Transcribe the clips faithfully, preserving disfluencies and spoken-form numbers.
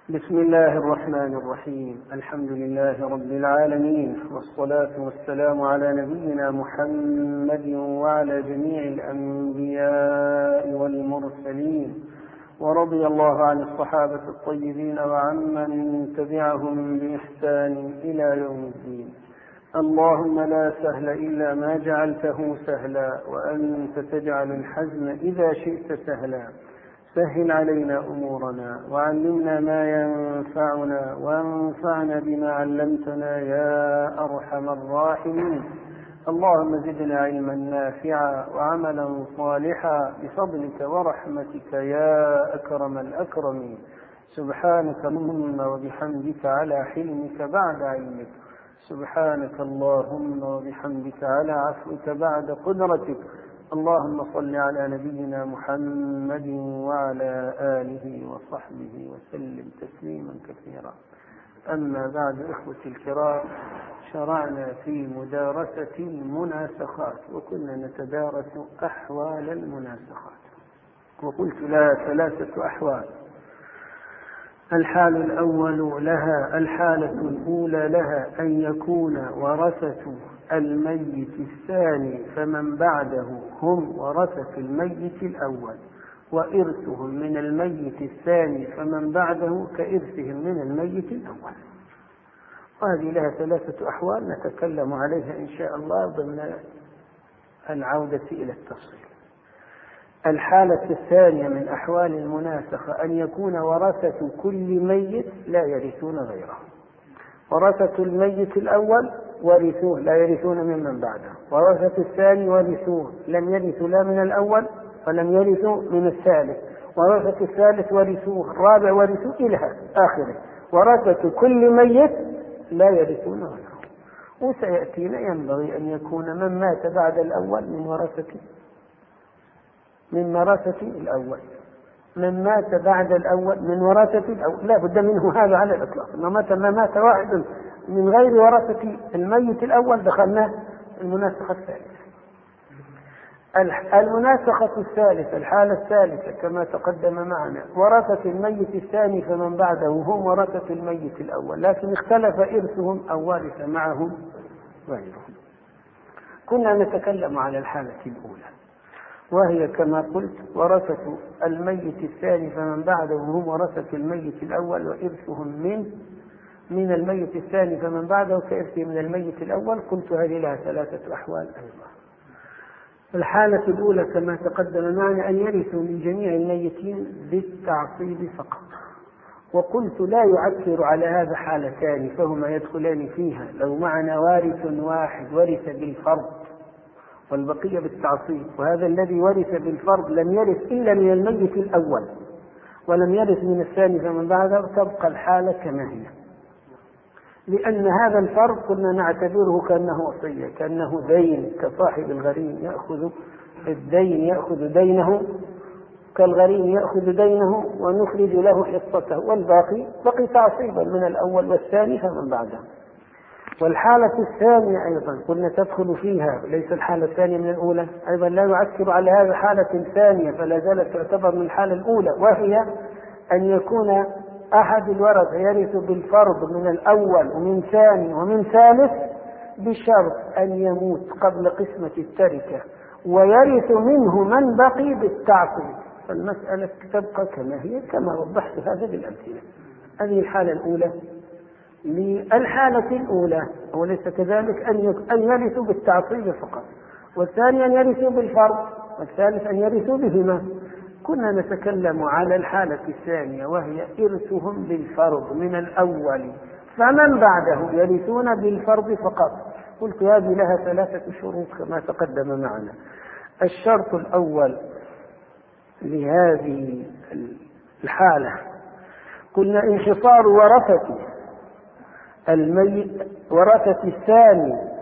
بسم الله الرحمن الرحيم. الحمد لله رب العالمين، والصلاة والسلام على نبينا محمد وعلى جميع الأنبياء والمرسلين، ورضي الله عن الصحابة الطيبين وعمن تبعهم بإحسان إلى يوم الدين. اللهم لا سهل إلا ما جعلته سهلا، وأنت تجعل الحزن إذا شئت سهلا. سهل علينا أمورنا، وعلمنا ما ينفعنا، وانفعنا بما علمتنا يا أرحم الراحمين. اللهم زدنا علما نافعا وعملا صالحا بفضلك ورحمتك يا أكرم الأكرمين. سبحانك اللهم وبحمدك على حلمك بعد علمك، سبحانك اللهم وبحمدك على عفوك بعد قدرتك. اللهم صل على نبينا محمد وعلى آله وصحبه وسلم تسليما كثيرا. أما بعد، إخوتي الكرام، شرعنا في مدارسة المناسخات، وكنا نتدارس أحوال المناسخات، وقلت لها ثلاثة أحوال. الحال الأول لها الحالة الأولى لها أن يكون ورثة الميت الثاني فمن بعده هم ورثة الميت الأول، وإرثهم من الميت الثاني فمن بعده كإرثهم من الميت الأول. وهذه لها ثلاثة أحوال نتكلم عليها إن شاء الله ضمن العودة إلى التفصيل. الحالة الثانية من أحوال المناسخة أن يكون ورثة كل ميت لا يرثون غيره. ورثة الميت الأول ورثوه لا يرثون ممن بعده، ورثة الثاني ورثوه لم يرثوا لا من الأول ولم يرثوا من الثالث، ورثة الثالث ورثوه، الرابع ورثوه إلى آخره. ورثة كل ميت لا يرثون غيره. وسيأتينا ينبغي أن يكون من مات بعد الأول من ورثة من ورثة الأول من مات بعد الأول من ورثة الأول، لا بد منه هذا على الإطلاق. ما مات ما مات واحد من غير ورثة الميت الأول دخلنا المناسخة الثالثة. المناسخة الثالثة الحالة الثالثة كما تقدم معنا ورثة الميت الثاني فمن بعده هم ورثة الميت الأول، لكن اختلف إرثهم أو ورث معهم غيرهم. كنا نتكلم على الحالة الأولى، وهي كما قلت ورثة الميت الثاني فمن بعده هم ورثة الميت الأول، وإرثهم من من الميت الثاني فمن بعده كإرثه من الميت الأول. قلت هذه لها ثلاثة أحوال أيضا. الحالة الأولى كما تقدم معنا أن يرثوا من جميع الميتين بالتعصيب فقط، وقلت لا يعكر على هذا حالتان فهما يدخلان فيها. لو معنا وارث واحد ورث بالفرض والبقية بالتعصيب، وهذا الذي ورث بالفرض لم يرث إلا من الميت الأول ولم يرث من الثاني فمن بعده، تبقى الحالة كما هي، لأن هذا الفرض كنا نعتبره كأنه وصية، كأنه دين، كصاحب الغريم يأخذ الدين يأخذ دينه، كالغريم يأخذ دينه ونخرج له حصته، والباقي بقي تعصيبا من الأول والثاني فمن بعده. والحالة الثانية أيضا كنا تدخل فيها، ليس الحالة الثانية من الأولى، أيضا لا يعكر على هذا حالة ثانية فلا زالت تعتبر من الحالة الأولى، وهي أن يكون أحد الورثة يرث بالفرض من الأول ومن ثاني ومن ثالث بشرط أن يموت قبل قسمة التركة ويرث منه من بقي بالتعصيب، فالمسألة تبقى كما هي كما وضحت هذا بالأمثلة. هذه الحالة الأولى. للحالة الأولى وليس كذلك أن يرثوا بالتعصيب فقط، والثاني أن يرثوا بالفرض، والثالث أن يرثوا بهما. كنا نتكلم على الحالة الثانية وهي إرثهم بالفرض من الأول فمن بعده يرثون بالفرض فقط. قلت هذه لها ثلاثة شروط كما تقدم معنا. الشرط الأول لهذه الحالة قلنا انحصار ورثة الميت ورثة الثاني،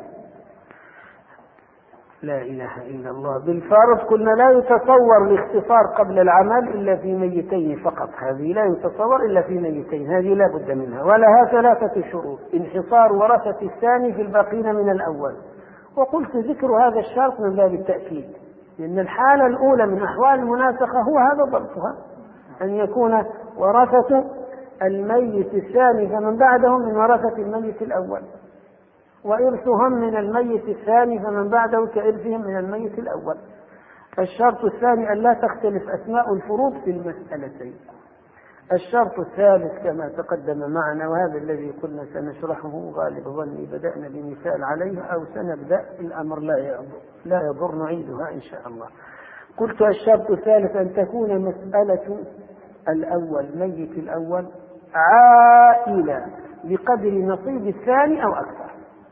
لا إله إلا الله، بالفرض قلنا لا يتصور الاختصار قبل العمل إلا في ميتين فقط. هذه لا يتصور إلا في ميتين، هذه لا بد منها، ولها ثلاثة شروط: انحصار ورثة الثاني في الباقين من الأول. وقلت ذكر هذا الشرط من باب التأكيد، لأن الحالة الأولى من أحوال المناسخة هو هذا ضبطها، أن يكون ورثة الميت الثاني فمن بعدهم من ورثة الميت الأول، وإرثهم من الميت الثاني فمن بعده كإرثهم من الميت الأول. الشرط الثاني أن لا تختلف أسماء الفروض في المسألتين. الشرط الثالث كما تقدم معنا، وهذا الذي قلنا سنشرحه غالب ظني بدأنا بمثال عليه أو سنبدأ، الأمر لا يضر, لا يضر نعيدها إن شاء الله. قلت الشرط الثالث أن تكون مسألة الأول ميت الأول عائلة بقدر نصيب الثاني أو أكثر،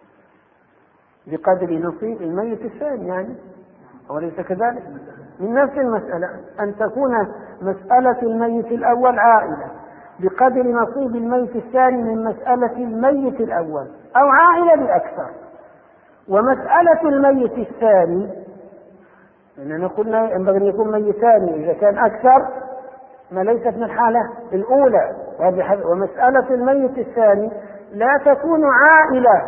بقدر نصيب الميت الثاني يعني، وليس كذلك من نفس المسألة أن تكون مسألة الميت الأول عائلة بقدر نصيب الميت الثاني من مسألة الميت الأول أو عائلة بأكثر. ومسألة الميت الثاني لأننا قلنا ينبغي أن يكون ميتان، إذا كان أكثر ما ليست من الحالة الأولى. ومسألة الميت الثاني لا تكون عائلة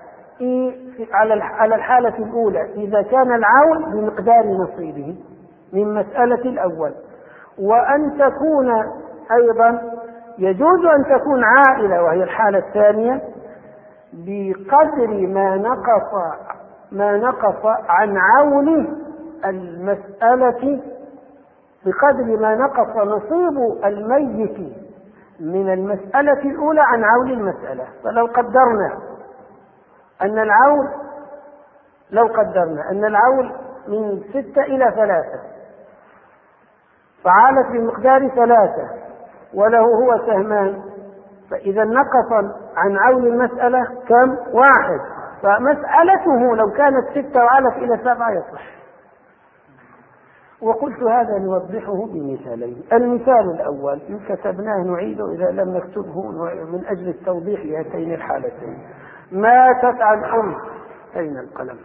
على الحالة الأولى إذا كان العول بمقدار نصيبه من مسألة الأول. وأن تكون أيضا يجوز أن تكون عائلة وهي الحالة الثانية بقدر ما نقص ما نقص عن عول المسألة، بقدر ما نقص نصيب الميت من المسألة الأولى عن عول المسألة. فلو قدرنا أن العول لو قدرنا أن العول من ستة إلى ثلاثة فعالت بمقدار ثلاثة وله هو سهمان، فإذا نقص عن عول المسألة كم؟ واحد. فمسألته لو كانت ستة وعالت إلى سبعة يصح. وقلت هذا نوضحه بمثالين. المثال الأول إن كتبناه نعيده إذا لم نكتبه من أجل التوضيح لهاتين الحالتين. ماتت عن أم، أين القلم؟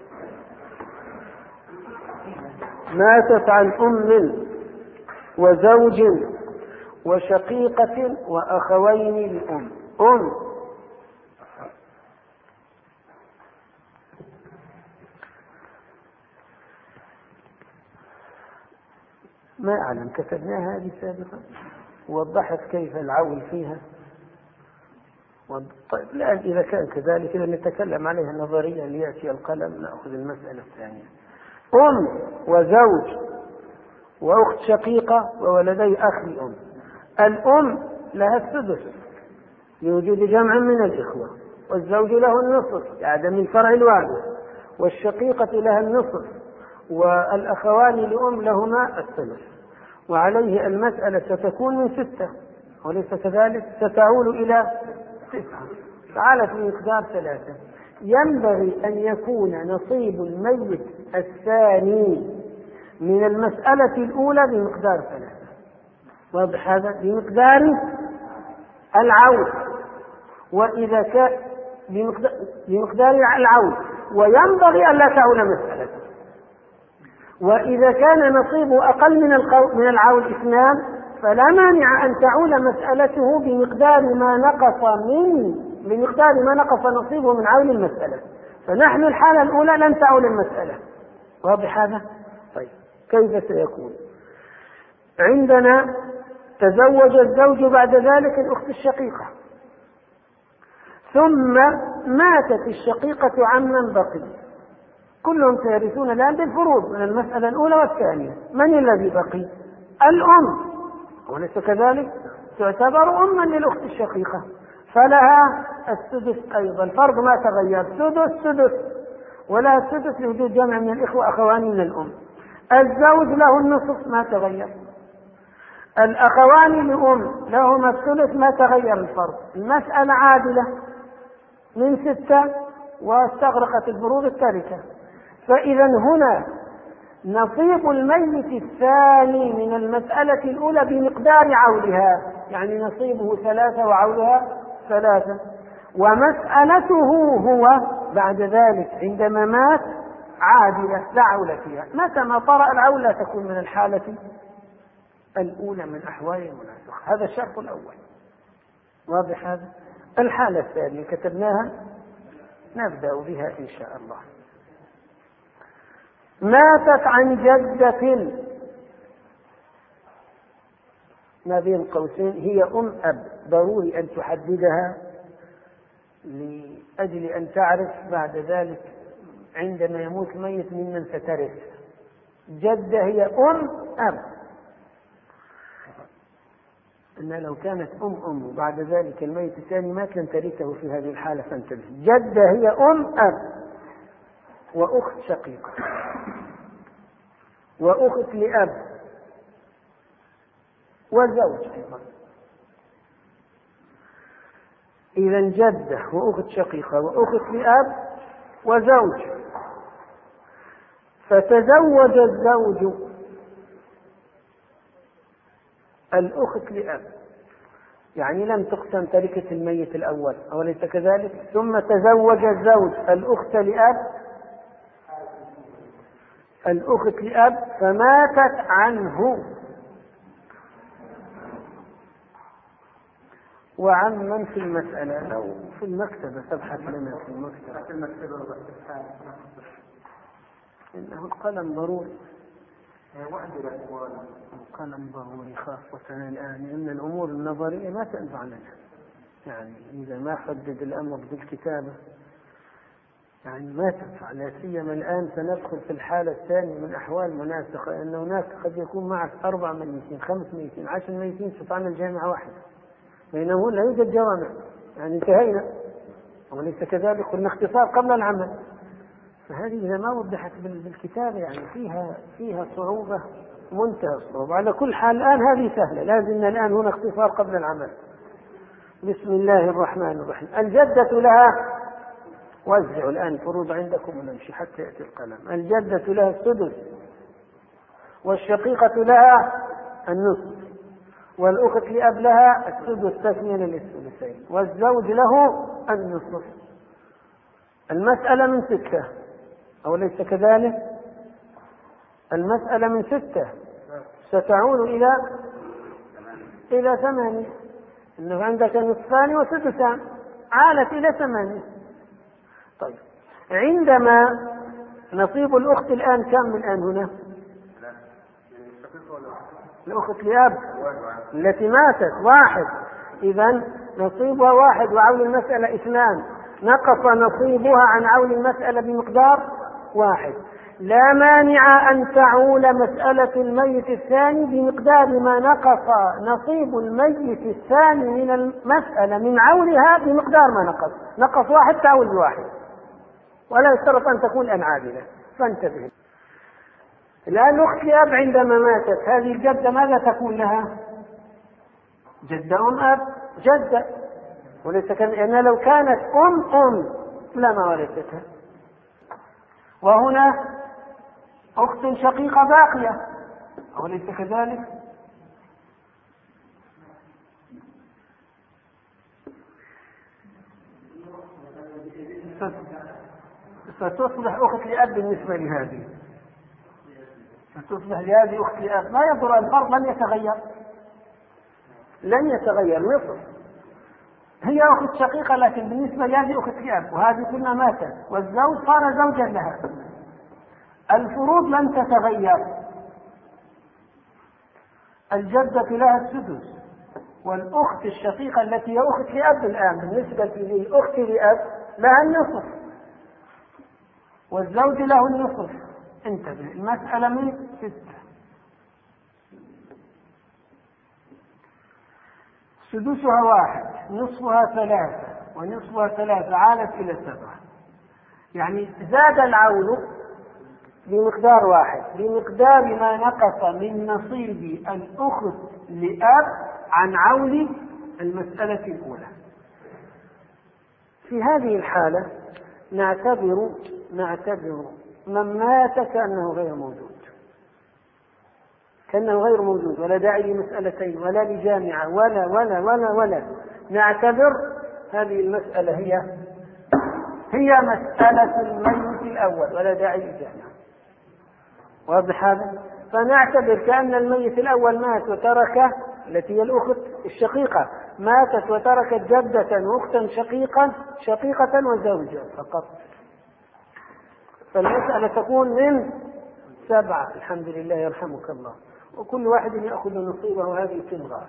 ماتت عن أم وزوج وشقيقة وأخوين لأم. أم ما أعلم كتبناها هذه سابقا ووضحت كيف العول فيها. طيب الآن إذا كان كذلك إذا نتكلم عليها نظريا ليأتي القلم نأخذ المسألة الثانية. أم وزوج وأخت شقيقة وولدي أخ لأم. الأم لها السدس لوجود جمع من الإخوة، والزوج له النصف لعدم الفرع الوارث، والشقيقة لها النصف، والأخوان لأم لهما الثلث. وعليه المسألة ستكون من ستة وليس كذلك، ستعول إلى تسعة فعلت بمقدار ثلاثة. ينبغي أن يكون نصيب الميت الثاني من المسألة الأولى بمقدار ثلاثة. واضح هذا؟ بمقدار العول، وإذا كان بمقدار, بمقدار العول، وينبغي أن لا تعول مسألته. وإذا كان نصيبه أقل من من العول اثنان فلا مانع أن تعول مسألته بمقدار ما نقص من بمقدار ما نقص نصيبه من عول المسألة. فنحن الحالة الأولى لن تعول المسألة. واضح هذا؟ طيب كيف سيكون؟ عندنا تزوج الزوج بعد ذلك الأخت الشقيقة، ثم ماتت الشقيقة عمن بقي، كلهم سيرثون الآن بالفروض من المسألة الأولى والثانية. من الذي بقي؟ الأم، وليس كذلك؟ تعتبر أما للأخت الشقيقة فلها السدس أيضا، الفرض ما تغير، سدس سدس، ولها السدس لوجود جمع من الإخوة أخوان من الأم. الزوج له النصف ما تغير، الأخوان لأم لهما الثلث ما تغير الفرض. المسألة عادلة من ستة واستغرقت الفروض التركة. فإذا هنا نصيب الميت الثاني من المسألة الأولى بمقدار عولها، يعني نصيبه ثلاثة وعولها ثلاثة. ومسألته هو بعد ذلك عندما مات عادلة لا عول فيها، متى ما طرأ العول لا تكون من الحالة الأولى من أحوال المناسخ. هذا الشرط الأول. واضح هذا؟ الحالة الثانية كتبناها نبدأ بها إن شاء الله. ماتت عن جدة ما بين قوسين هي أم أب، ضروري أن تحددها لأجل أن تعرف بعد ذلك عندما يموت الميت ممن سترث. جدة هي أم أب، إن لو كانت أم أم وبعد ذلك الميت الثاني ما كان ترثه في هذه الحالة فانتبه. جدة هي أم أب وأخت شقيقة وأخت لأب وزوج أيضا. إذا جدة وأخت شقيقة وأخت لأب وزوج. فتزوج الزوج الأخت لأب، يعني لم تقسم تركة الميت الأول أوليس كذلك؟ ثم تزوج الزوج الأخت لأب الأخت لأب فماتت عنه وعن من في المسألة. لو في المكتبة تبحث لنا في المكتبة إنه القلم ضروري، القلم ضروري خاصة الآن لأن الأمور النظرية ما تنفع لنا. يعني إذا ما حدد الأمر بالكتابة يعني ما تنفع، لا سيما الآن سندخل في الحالة الثانية من أحوال مناسخة، أن هناك قد يكون معك أربع ميتين خمس ميتين عشر ميتين تطعن الجامعة واحدة بينما لا يوجد جوامع، يعني انتهينا وليس كذلك. قلنا اختصار قبل العمل، فهذه إذا ما وضحت بالكتابة يعني فيها فيها صعوبة منتهى الصعوبة. على كل حال الآن هذه سهلة، لازم الآن هنا اختصار قبل العمل. بسم الله الرحمن الرحيم. الجدة لها، وزعوا الآن الفروض عندكم ونمشي حتى يأتي القلم. الجدة لها السدس والشقيقة لها النصف والأخت لأب لها السدس تثنيا للثلثين والزوج له النصف. المسألة من ستة أوليس كذلك؟ المسألة من ستة ستعود إلى إلى ثمانية، إنه عندك نصفان وسدسان عالت إلى ثمانية. طيب عندما نصيب الأخت الآن كم الآن هنا؟ الأخت لأب التي ماتت واحد، إذن نصيبها واحد وعول المسألة اثنان، نقص نصيبها عن عول المسألة بمقدار واحد. لا مانع أن تعول مسألة الميت الثاني بمقدار ما نقص نصيب الميت الثاني من المسألة من عولها بمقدار ما نقص. نقص واحد تعول بواحد ولا يشترط أن تكون الآن عادلة. فانتبه الآن الأخت لأب عندما ماتت هذه الجدة ماذا تكون لها؟ جدة أم أب جدة، وليس كان لو كانت أم أم لما ورثتها. وهنا أخت شقيقة باقية وليس كذلك؟ فتصبح أخت لأب بالنسبة لهذه، فتصبح لهذه أخت لأب. ما يضر الفرق لن يتغير لن يتغير نصف، هي أخت شقيقة لكن بالنسبة لهذه أخت لأب وهذه كلها ماتت والزوج صار زوجا لها. الفروض لن تتغير. الجدة لها السدس والأخت الشقيقة التي هي أخت لأب الآن بالنسبة للأخت لأب لها النصف والزوج له النصف. انتبه المسألة من ستة. سدسها واحد نصفها ثلاثة ونصفها ثلاثة عالت إلى سبعة، يعني زاد العول بمقدار واحد بمقدار ما نقص من نصيب الأخت لأب عن عول المسألة الأولى. في هذه الحالة نعتبر نعتبر من مات كأنه غير موجود كأنه غير موجود ولا داعي لمسألتين ولا لجامعة ولا ولا ولا ولا نعتبر هذه المسألة هي هي مسألة الميت الأول ولا داعي لجامعة. واضح هذا؟ فنعتبر كأن الميت الأول مات وترك التي هي الأخت الشقيقة ماتت وتركت جدة وأختا شقيقة شقيقة وزوجا فقط، فالمسألة تكون من سبعة. الحمد لله يرحمك الله. وكل واحد يأخذ نصيبه هذه التبغى.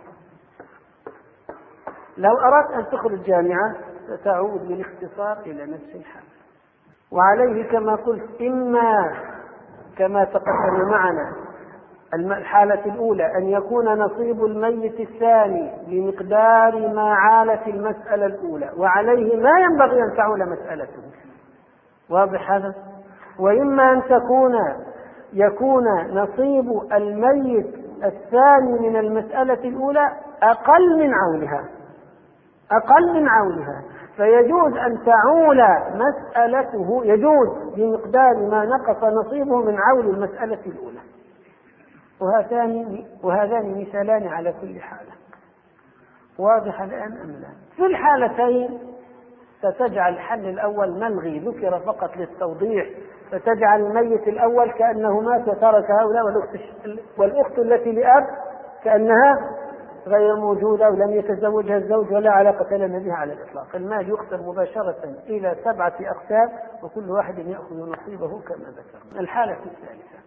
لو أردت أن تخرج جامعة ستعود بالاختصار إلى نفس الحال. وعليه كما قلت إما كما تقدم معنا الحالة الأولى أن يكون نصيب الميت الثاني بمقدار ما عالت المسألة الأولى، وعليه ما ينبغي أن تعول مسألته. واضح هذا؟ وإما أن تكون يكون نصيب الميت الثاني من المسألة الأولى أقل من عولها أقل من عولها فيجوز أن تعول مسألته، يجوز بمقدار ما نقص نصيبه من عول المسألة الأولى. وهذان وهذان مثالان على كل حالة. واضح الآن أم لا؟ في الحالتين ستجعل الحل الأول ملغي، ذكر فقط للتوضيح، فتجعل الميت الأول كأنه مات وترك هؤلاء، والأخت, والأخت التي لأب كأنها غير موجودة ولم يتزوجها الزوج ولا علاقة لنا بها على الإطلاق. المال يقسم مباشرة إلى سبعة أقسام وكل واحد يأخذ نصيبه كما ذكرنا. الحالة الثالثة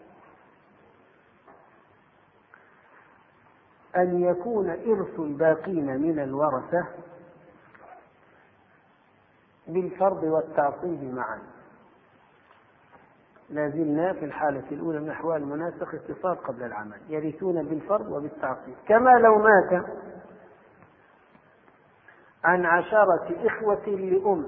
أن يكون إرث الباقين من الورثة بالفرض والتعصيب معا. لازلنا في الحالة الأولى من أحوال المناسخ اتصال قبل العمل، يرثون بالفرض وبالتعصيب، كما لو مات عن عشرة إخوة لأم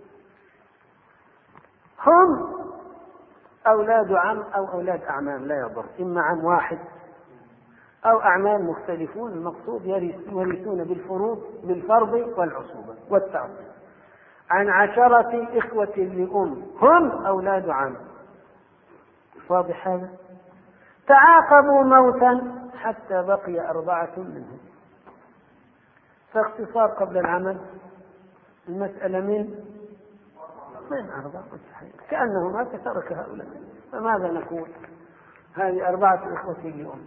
هم أولاد عم أو أولاد أعمام لا يضر، إما عم واحد أو أعمام مختلفون، المقصود يرثون بالفروض بالفرض والعصوبة والتعصيب. عن عشرة إخوة لأم هم أولاد عم. واضح هذا؟ تعاقبوا موتا حتى بقي أربعة منهم، فاختصار قبل العمل المسألة من من أربعة كأنه مات ترك هؤلاء. فماذا نقول؟ هذه أربعة إخوة لأم،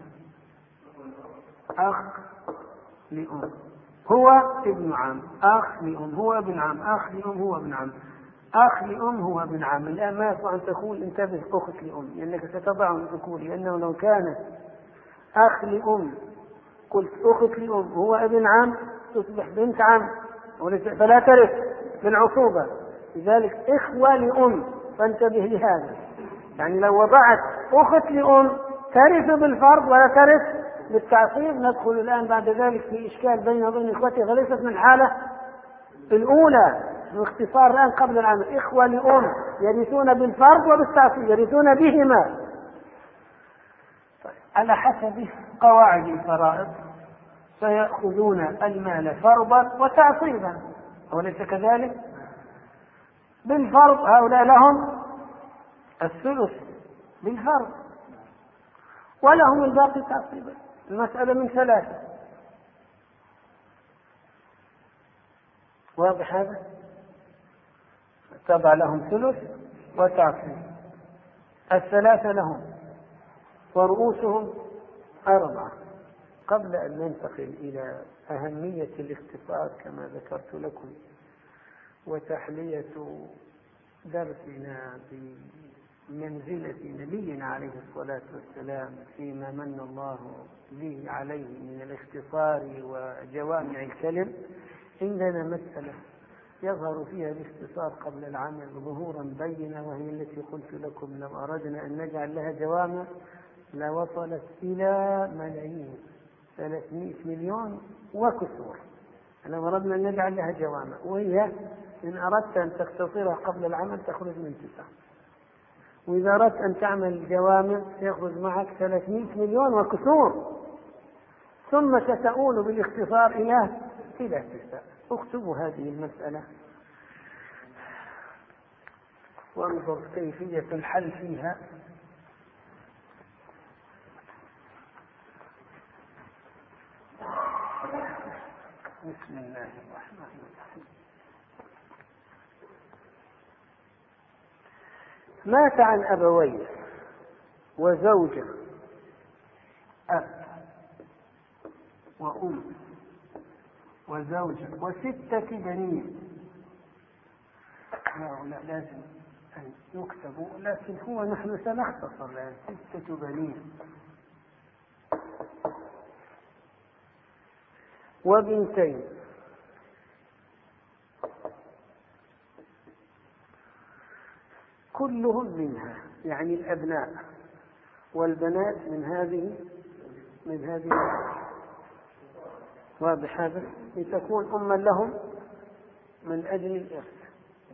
أخ لأم هو ابن عم، أخ لأم هو ابن عم، أخ لأم هو ابن عم، أخ لأم هو ابن عم. الآن ما يصح أن تقول انتبه أخت لأم، لأنك ستضع الذكور، لأنه لو كانت أخ لأم قلت أخت لأم هو ابن عم تصبح بنت عم فلا ترث بالعصوبة. لذلك إخوة لأم، فانتبه لهذا. يعني لو وضعت أخت لأم ترث بالفرض ولا ترث بالتعصيب، ندخل الآن بعد ذلك في إشكال بين وبين إخوتها، فليست من الحالة الأولى. باختصار الآن قبل العمل إخوة لأم يرثون بالفرض وبالتعصيب، يرثون بهما على حسب قواعد الفرائض، فيأخذون المال فرضا وتعصيبا، وليس كذلك؟ بالفرض هؤلاء لهم الثلث بالفرض ولهم الباقي تعصيبا. المسألة من ثلاثة. واضح هذا؟ تضع لهم ثلث وتعصيب، الثلاثة لهم ورؤوسهم أربعة. قبل أن ننتقل إلى أهمية الاختصار كما ذكرت لكم وتحلية درسنا بمنزلة نبينا عليه الصلاة والسلام فيما من الله به عليه من الاختصار وجوامع الكلم، عندنا مسألة يظهر فيها الاختصار قبل العمل ظهورا بينا، وهي التي قلت لكم لو أردنا أن نجعل لها جوامع لوصلت إلى ملايين، ثلاثمائة مليون وكسور لو أردنا أن نجعل لها جوامع، وهي إن أردت أن تختصرها قبل العمل تخرج من تسعة، وإذا أردت أن تعمل جوامع يخرج معك ثلاثمائة مليون وكسور، ثم ستؤول بالاختصار إلى إلى تسعة. اكتبوا هذه المسألة وانظر كيفية الحل فيها. بسم الله الرحمن الرحيم. مات عن أبويه وزوجة أب وأم وزوجة وستة بنين. هؤلاء لازم أن يكتبوا، لكن هو نحن سنختصر الآن ستة بنين وبنتين كلهم منها، يعني الأبناء والبنات من هذه من هذه واضح هذا لتكون أما لهم من أجل الإرث.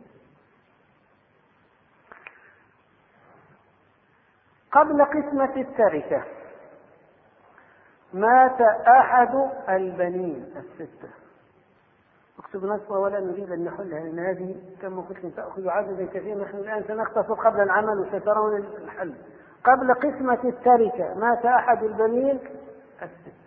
قبل قسمة التركة مات أحد البنين الستة. اكتب نصبها ولا نريد أن نحلها لأن هذه كما قلت تأخذ عددا كثيرا. نحن الآن سنختصر قبل العمل وسترون الحل. قبل قسمة التركة مات أحد البنين الستة.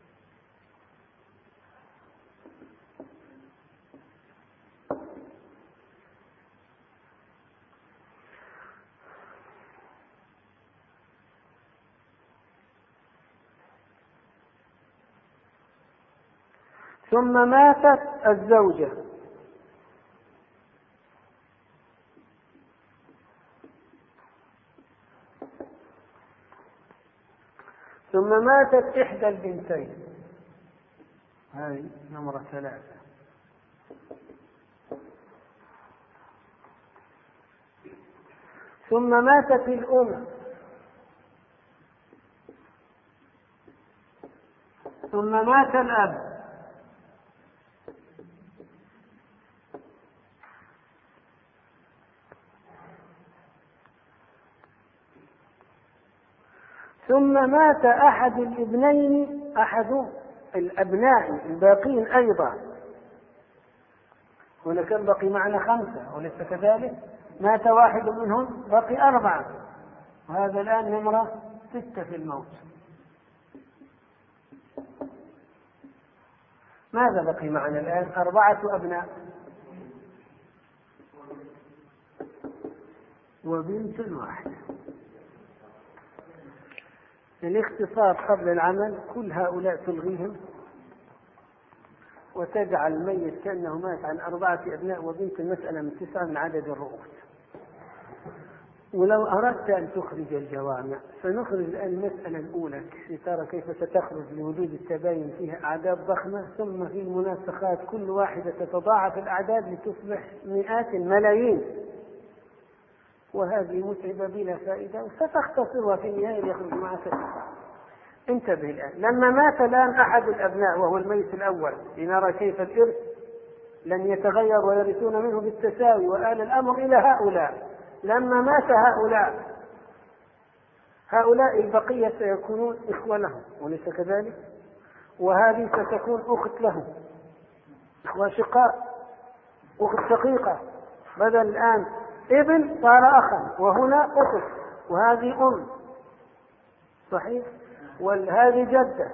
ثم ماتت الزوجة ثم ماتت إحدى البنتين، هذه نمرة ثلاثة. ثم ماتت الأم، ثم مات الأب، ثم مات أحد الابنين أحد الأبناء الباقين أيضا. هنا كان بقي معنا خمسة وليس كذلك؟ مات واحد منهم بقي أربعة، وهذا الآن نمرة ستة في الموت. ماذا بقي معنا الآن؟ أربعة أبناء وبنت واحدة. الاختصار قبل العمل كل هؤلاء تلغيهم وتجعل الميت كأنه مات عن أربعة أبناء وبنت، المسألة من تسعة من عدد الرؤوس. ولو أردت أن تخرج الجوامع فنخرج الآن المسألة الأولى لترى كيف ستخرج لوجود التباين فيها أعداد ضخمة، ثم في المناسخات كل واحدة تتضاعف الأعداد لتصبح مئات الملايين، وهذه متعبة بلا فائدة وستختصرها في النهاية يخرج معك. انتبه الآن، لما مات الآن أحد الأبناء وهو الميت الأول لنرى كيف الإرث لن يتغير ويرثون منه بالتساوي، وآل الأمر إلى هؤلاء. لما مات هؤلاء هؤلاء البقية سيكونون إخوة لهم وليس كذلك؟ وهذه ستكون أخت لهم، إخوة شقاء، أخت شقيقة، بدل الآن ابن صار أخا، وهنا أخت، وهذه أم صحيح، وهذه جدة،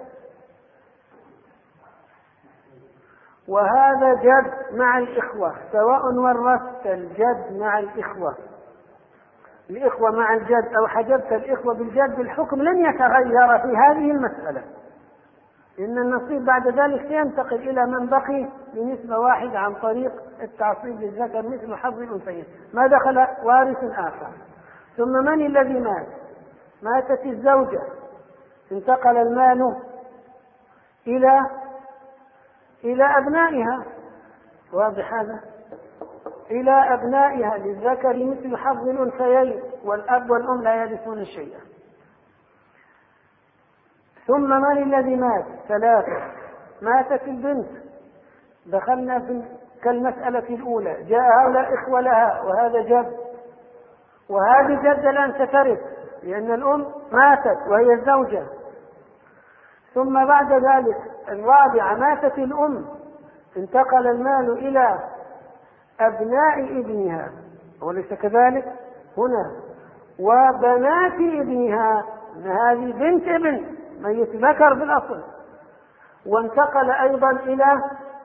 وهذا جد مع الإخوة، سواء ورثت الجد مع الإخوة الإخوة مع الجد أو حجبت الإخوة بالجد، الحكم لن يتغير في هذه المسألة، إن النصيب بعد ذلك سينتقل إلى من بقي بنسبة واحدة عن طريق التعصيب للذكر مثل حظ الأنثيين، ما دخل وارث آخر. ثم من الذي مات؟ ماتت الزوجة، انتقل المال إلى إلى أبنائها، واضح هذا؟ إلى أبنائها للذكر مثل حظ الأنثيين، والأب والأم لا يرثون شيئا. ثم من الذي مات؟ ثلاثة. ماتت البنت، دخلنا في كالمسألة الأولى، جاء هؤلاء إخوة لها وهذا جد، وهذه جد الآن سترث لأن الأم ماتت وهي الزوجة. ثم بعد ذلك الرابعة ماتت الأم، انتقل المال إلى أبناء ابنها وليس كذلك هنا، وبنات ابنها، هذه بنت ابن ميت ذكر بالأصل، وانتقل أيضا إلى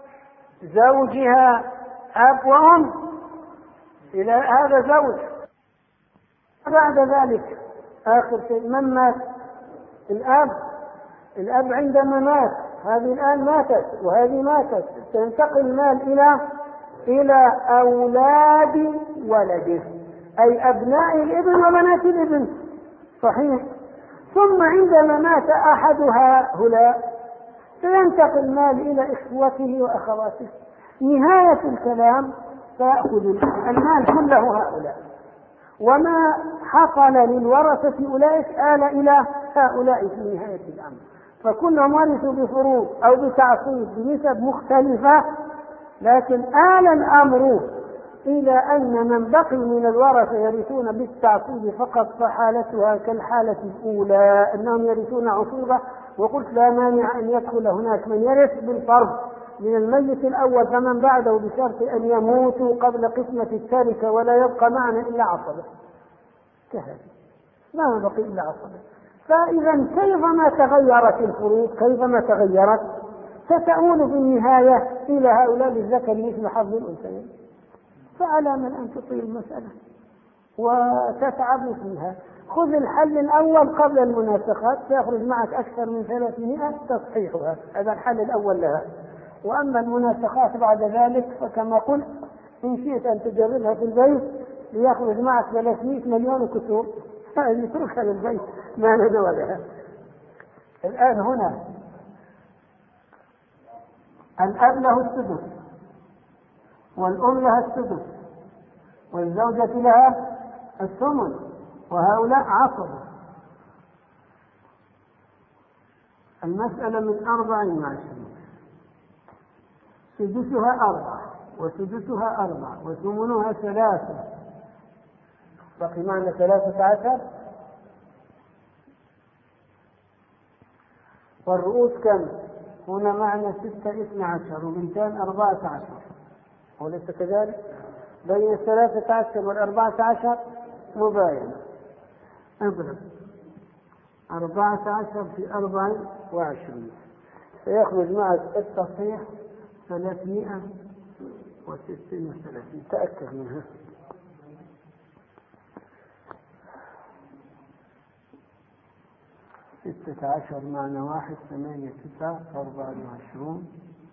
زوجها أب وأم، إلى هذا زوج. بعد ذلك آخر شيء من مات؟ الأب. الأب عندما مات هذه الآن ماتت وهذه ماتت، سينتقل المال إلى إلى أولاد ولده، أي أبناء الابن وبنات الابن صحيح. ثم عندما مات أحد هؤلاء فينتقل المال إلى إخوته وأخواته. نهاية الكلام فيأخذ المال كله هؤلاء، وما حصل للورثة أولئك آل إلى هؤلاء في نهاية الأمر، فكلهم ورثوا بفروض أو بتعصيب بنسب مختلفة، لكن آل الأمر إلى أن من بقي من الورثة يرثون بالتعصيب فقط، فحالتها كالحالة الأولى أنهم يرثون عصوبة. وقلت لا مانع أن يدخل هناك من يرث بالفرض من الميت الأول فمن بعده، بشرط أن يموتوا قبل قسمة التركة ولا يبقى معنا إلا عصبة كهذا، ما بقي إلا عصبة. فإذا كيفما تغيرت الفروض كيفما تغيرت ستؤول في النهاية إلى هؤلاء الذكر مثل حظ الأنثيين. فعلى من أن تطيل المسألة وتتعب فيها. خذ الحل الأول قبل المناسخات سيخرج معك أكثر من ثلاثمائة تصحيحها، هذا الحل الأول لها. وأما المناسخات بعد ذلك فكما قلت إن شئت أن تجربها في البيت ليخرج معك ثلاثمائة مليون كسور، يتركها للبيت ما ندوى لها. الآن هنا الأب له السدس والأم لها السدس والزوجة لها الثمن وهؤلاء عصبة. المسألة من أربع وعشرين، سدسها أربعة وسدسها أربعة وثمنها ثلاثة، بقي معنا ثلاثة عشر، والرؤوس كم؟ هنا معنا ستة اثنى عشر وبنتان أربعة عشر، وليس كذلك؟ بين الثلاثة عشر والأربعة عشر مباينة. اضرب أربعة عشر في أربع وعشرين سيخرج معك التصحيح ثلاثمائة وستين وثلاثين، تأكد منها. ستة عشر معنا واحد ثمانية تسعة أربعة وعشرون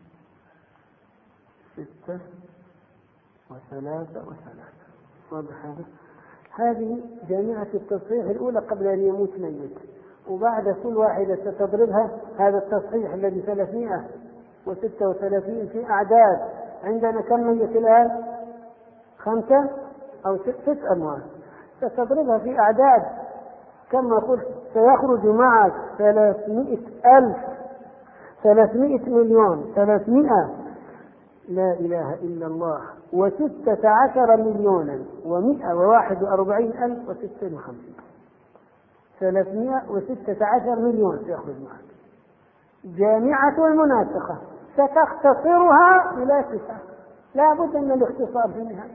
ستة وثلاثة وثلاثة. واضح هذا؟ هذه جامعة التصحيح الأولى قبل أن يموت ميت، وبعد كل واحدة ستضربها هذا التصحيح الذي ثلاثمائة وستة وثلاثين في أعداد. عندنا كم ميت الآن؟ خمسة أو ست أموال، ستضربها في أعداد كما قلت سيخرج معك ثلاثمائة ألف ثلاثمائة مليون ثلاثمائة لا إله إلا الله وستة عشر مليونا ومئة وواحد وأربعين ألف وستين وخمسين، ثلاثمائة وستة عشر مليون سيخرج معك. جامعة المناسخة ستختصرها إلى تسعة، لا بد من الاختصار في النهاية.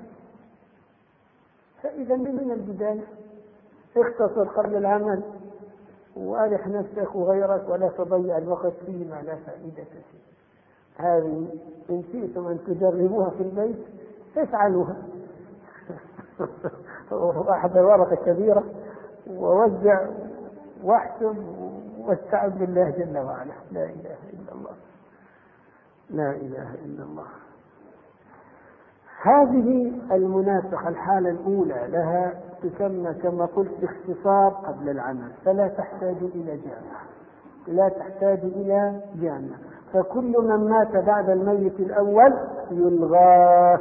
فإذا من البداية اختصر قبل العمل وأرح نفسك وغيرك ولا تضيع الوقت فيما لا فائدة فيه. هذه إن شئتم أن تجربوها في البيت افعلوها. واحضر ورقة كبيرة ووزع واحسب واستعذ بالله جل وعلا. لا إله إلا الله، لا إله إلا الله. هذه المناسخة الحالة الأولى لها تسمى كما قلت اختصار قبل العمل، فلا تحتاج إلى جامع، لا تحتاج إلى جامع. فكل من مات بعد الميت الأول يلغى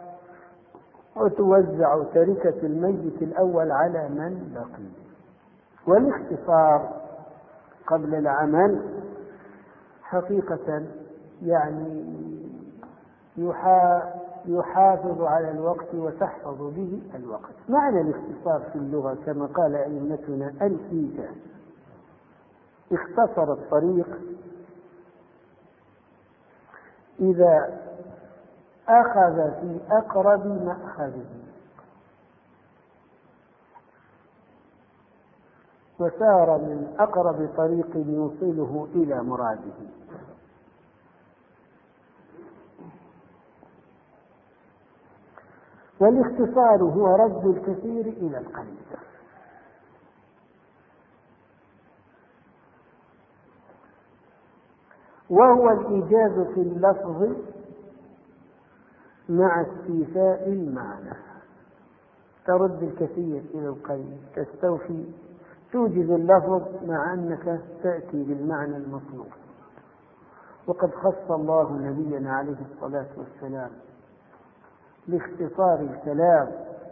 وتوزع تركة الميت الأول على من بقي. والاختصار قبل العمل حقيقة يعني يحافظ على الوقت وتحفظ به الوقت. معنى الاختصار في اللغة كما قال أئمتنا الإيجاز، اختصر الطريق إذا أخذ في أقرب مأخذه وسار من أقرب طريق يوصله إلى مراده. والاختصار هو رد الكثير إلى القليل. وهو الإيجاز في اللفظ مع استيفاء المعنى. ترد الكثير إلى القليل، تستوفي، توجز اللفظ مع أنك تأتي بالمعنى المطلوب. وقد خص الله نبينا عليه الصلاة والسلام باختصار الكلام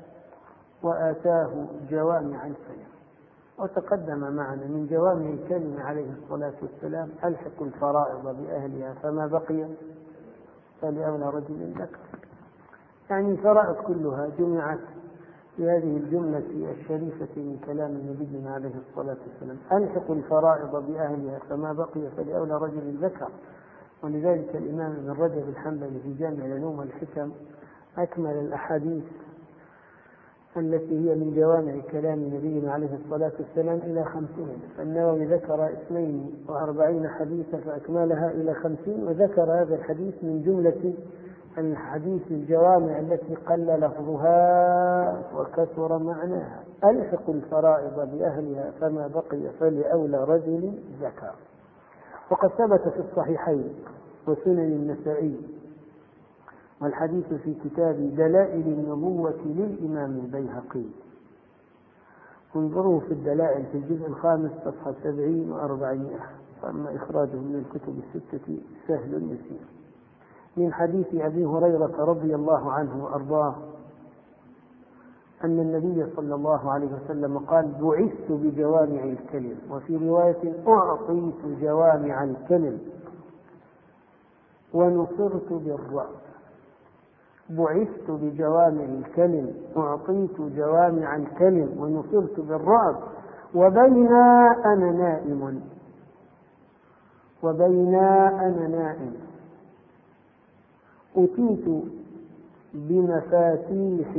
وآتاه جوامع الكلم. وتقدم معنا من جوامع الكلم عليه الصلاة والسلام: ألحق الفرائض بأهلها فما بقي فلأولى رجل ذكر. يعني الفرائض كلها جمعت في هذه الجملة الشريفة من كلام النبي عليه الصلاة والسلام: ألحق الفرائض بأهلها فما بقي فلأولى رجل ذكر. ولذلك الإمام ابن رجب الحنبلي في جامع العلوم والحكم أكمل الأحاديث التي هي من جوامع كلام نبينا عليه الصلاة والسلام إلى خمسين. فالنووي ذكر اثنين وأربعين حديثا فأكملها إلى خمسين، وذكر هذا الحديث من جملة الحديث الجوامع التي قل لفظها وكثر معناها: ألحق الفرائض بأهلها فما بقي فلأولى رجل ذكر. وقد ثبت في الصحيحين وسنن النسائي والحديث في كتاب دلائل النبوة للإمام البيهقي. انظروا في الدلائل في الجزء الخامس صفحة سبعين وأربعمائة. فأما إخراجه من الكتب الستة سهل يسير. من حديث أبي هريرة رضي الله عنه وأرضاه أن النبي صلى الله عليه وسلم قال: بعثت بجوامع الكلم، وفي رواية: أعطيت جوامع الكلم ونصرت بالرعب. بعثت بجوامع الكلم، أعطيت جوامع الكلم ونصرت بالرعب. وبينا أنا نائم وبينا أنا نائم أتيت بمفاتيح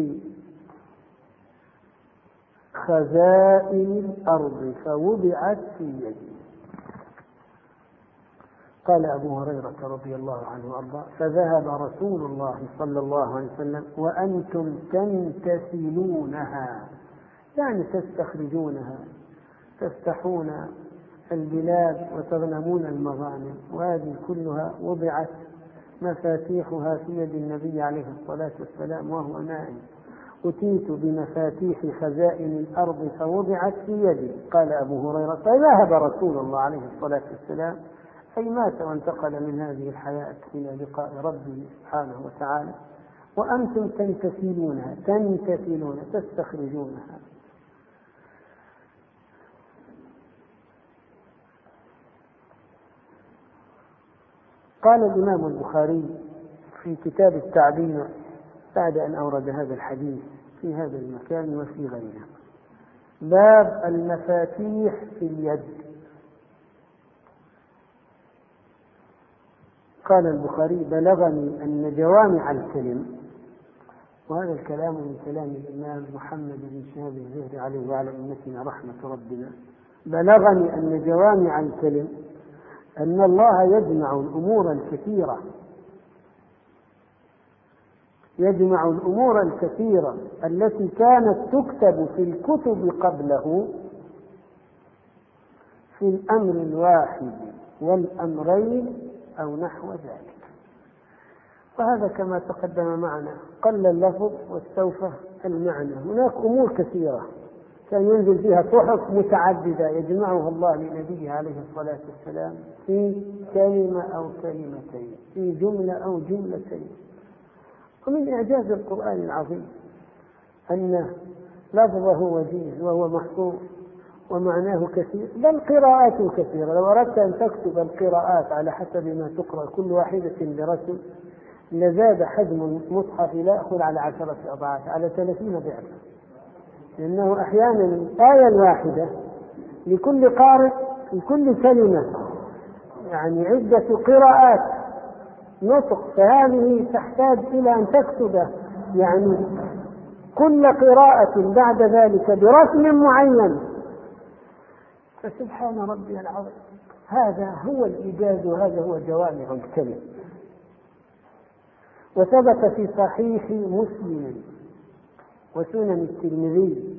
خزائن الأرض فوضعت في يدي. قال أبو هريرة رضي الله عنه وأرضاه: فذهب رسول الله صلى الله عليه وسلم وأنتم تمتثلونها، يعني تستخرجونها، تفتحون البلاد وتغنمون المغانم، وهذه كلها وضعت مفاتيحها في يد النبي عليه الصلاة والسلام وهو نائم. أتيت بمفاتيح خزائن الأرض فوضعت في يدي. قال أبو هريرة: فذهب رسول الله عليه الصلاة والسلام، أي مات وانتقل من هذه الحياة إلى لقاء ربه سبحانه وتعالى، وأنتم تمتثلونها تمتثلون تستخرجونها. قال الإمام البخاري في كتاب التعبير بعد أن أورد هذا الحديث في هذا المكان وفي غيره: باب المفاتيح في اليد. قال البخاري: بلغني أن جوامع الكلم، وهذا الكلام من كلام الإمام محمد بن شهاب الزهري عليه وعلى أمتنا رحمة ربنا. بلغني أن جوامع الكلم أن الله يجمع الأمور الكثيرة يجمع الأمور الكثيرة التي كانت تكتب في الكتب قبله في الأمر الواحد والأمرين أو نحو ذلك. وهذا كما تقدم معنا قل اللفظ واستوفى المعنى. هناك أمور كثيرة كان ينزل فيها صحف متعددة يجمعها الله لنبيه عليه الصلاة والسلام في كلمة أو كلمتين، في جملة أو جملتين. ومن إعجاز القرآن العظيم أن لفظه وجيز وهو محفوظ ومعناه كثير، بل قراءاته كثيرة. لو أردت أن تكتب القراءات على حسب ما تقرأ كل واحدة برسم لزاد حجم المصحف لا يأخذ على عشرة أضعاف، على ثلاثين ضعفا، لأنه أحيانا الآية الواحدة لكل قارئ لكل كلمة يعني عدة قراءات نطق، فهذه تحتاج إلى أن تكتب يعني كل قراءة بعد ذلك برسم معين. فسبحان ربي العظيم، هذا هو الإيجاز وهذا هو جوامع الكلم. وثبت في صحيح مسلم وسنن الترمذي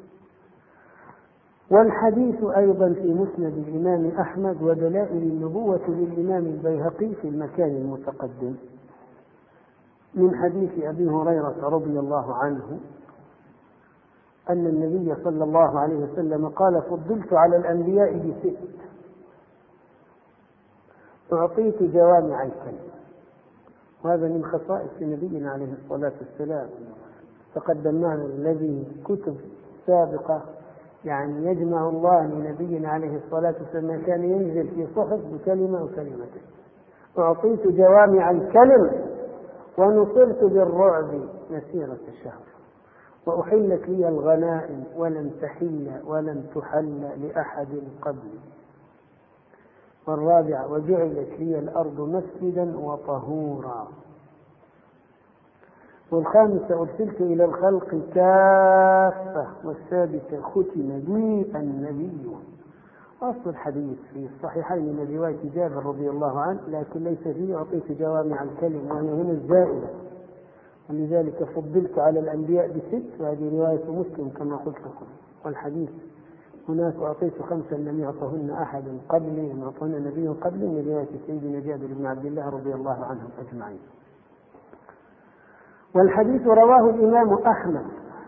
والحديث أيضا في مسند الإمام أحمد ودلائل النبوة للإمام البيهقي في المكان المتقدم من حديث أبي هريرة رضي الله عنه أن النبي صلى الله عليه وسلم قال: فضلت على الأنبياء بست: أعطيت جوامع الكلم، وهذا من خصائص نبينا عليه الصلاة والسلام. تقدم معنا الذي كتب سابقة يعني يجمع الله لنبينا عليه الصلاة والسلام كان ينزل في صحف بكلمة أو كلمتين. أعطيت جوامع الكلم ونصرت بالرعب مسيرة الشهر، وأحلت لي الغنائم ولم تحل ولم تحل لأحد قبلي. والرابع وجعلت لي الأرض مسجدا وطهورا. والخامسة أرسلت إلى الخلق كافة. والسادسة ختم بي النبي. أصل الحديث في الصحيحين من رواية جابر رضي الله عنه، لكن ليس فيه أعطيت جوامع الكلم، وهي هنا الزائدة، ولذلك فضلت على الأنبياء بست، وهذه رواية مسلم كما قلت لكم. والحديث هناك أعطيت خمسا لم يعطهن أحد قبلي، لم يعطهن نبي قبلي، من رواية سيدنا جابر بن عبد الله رضي الله عنهم أجمعين. والحديث رواه الإمام أحمد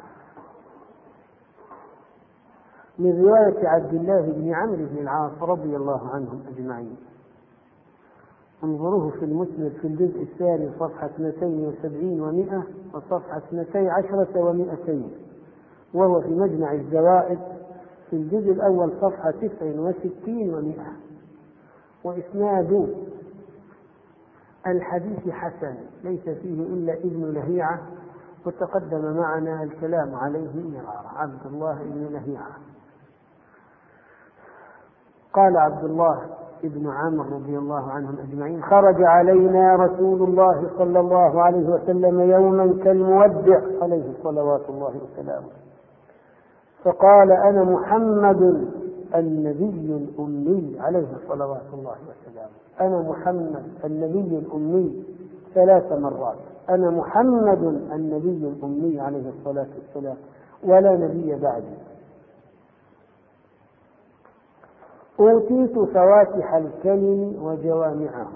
من رواية عبد الله بن عمرو بن العاص رضي الله عنهم أجمعين. انظروه في المسند في الجزء الثاني صفحة اثنتين وسبعين ومئة وصفحة اثنتي عشرة ومئتين، وهو في مجمع الزوائد في الجزء الأول صفحة تسع وستين ومئة. وإسناد الحديث حسن، ليس فيه إلا ابن لهيعة، وتقدم معنا الكلام عليه مرارا. عبد الله بن لهيعة قال عبد الله ابن عمرو رضي الله عنهم أجمعين: خرج علينا رسول الله صلى الله عليه وسلم يوما كالمودع عليه صلوات الله وسلامه، فقال: أنا محمد النبي الأمي عليه صلوات الله وسلامه. أنا محمد النبي الأمي ثلاث مرات. أنا محمد النبي الأمي عليه الصلاة والسلام، ولا نبي بعدي. أوتيت فواتح الكلم وجوامعه.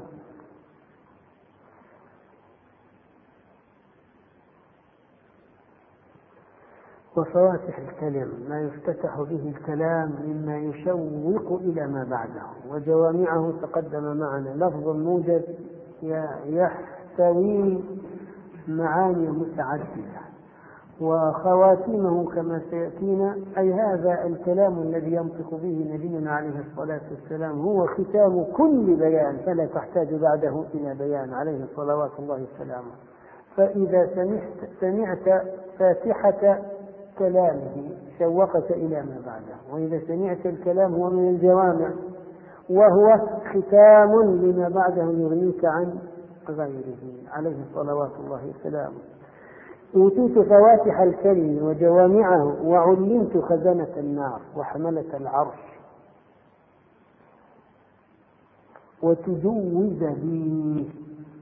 وفواتح الكلم ما يفتتح به الكلام مما يشوق إلى ما بعده، وجوامعه تقدم معنا لفظ موجز يحتوي معاني متعددة. وخواتيمه كما سيأتينا أي هذا الكلام الذي ينطق به نبينا عليه الصلاة والسلام هو ختام كل بيان، فلا تحتاج بعده إلى بيان عليه صلوات الله وسلامه. فإذا سمعت, سمعت فاتحة كلامه شوقك إلى ما بعده، وإذا سمعت الكلام هو من الجوامع وهو ختام لما بعده يغنيك عن غيره عليه صلوات الله وسلامه. أوتيت فواتح الكلم وجوامعه، وعلمت خزنة النار وحملة العرش، وتجوز بي.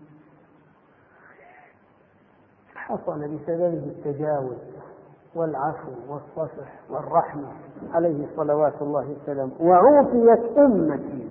حصل بسببه التجاوز والعفو والصفح والرحمة عليه صلوات الله وسلامه. وعوفيت أمتي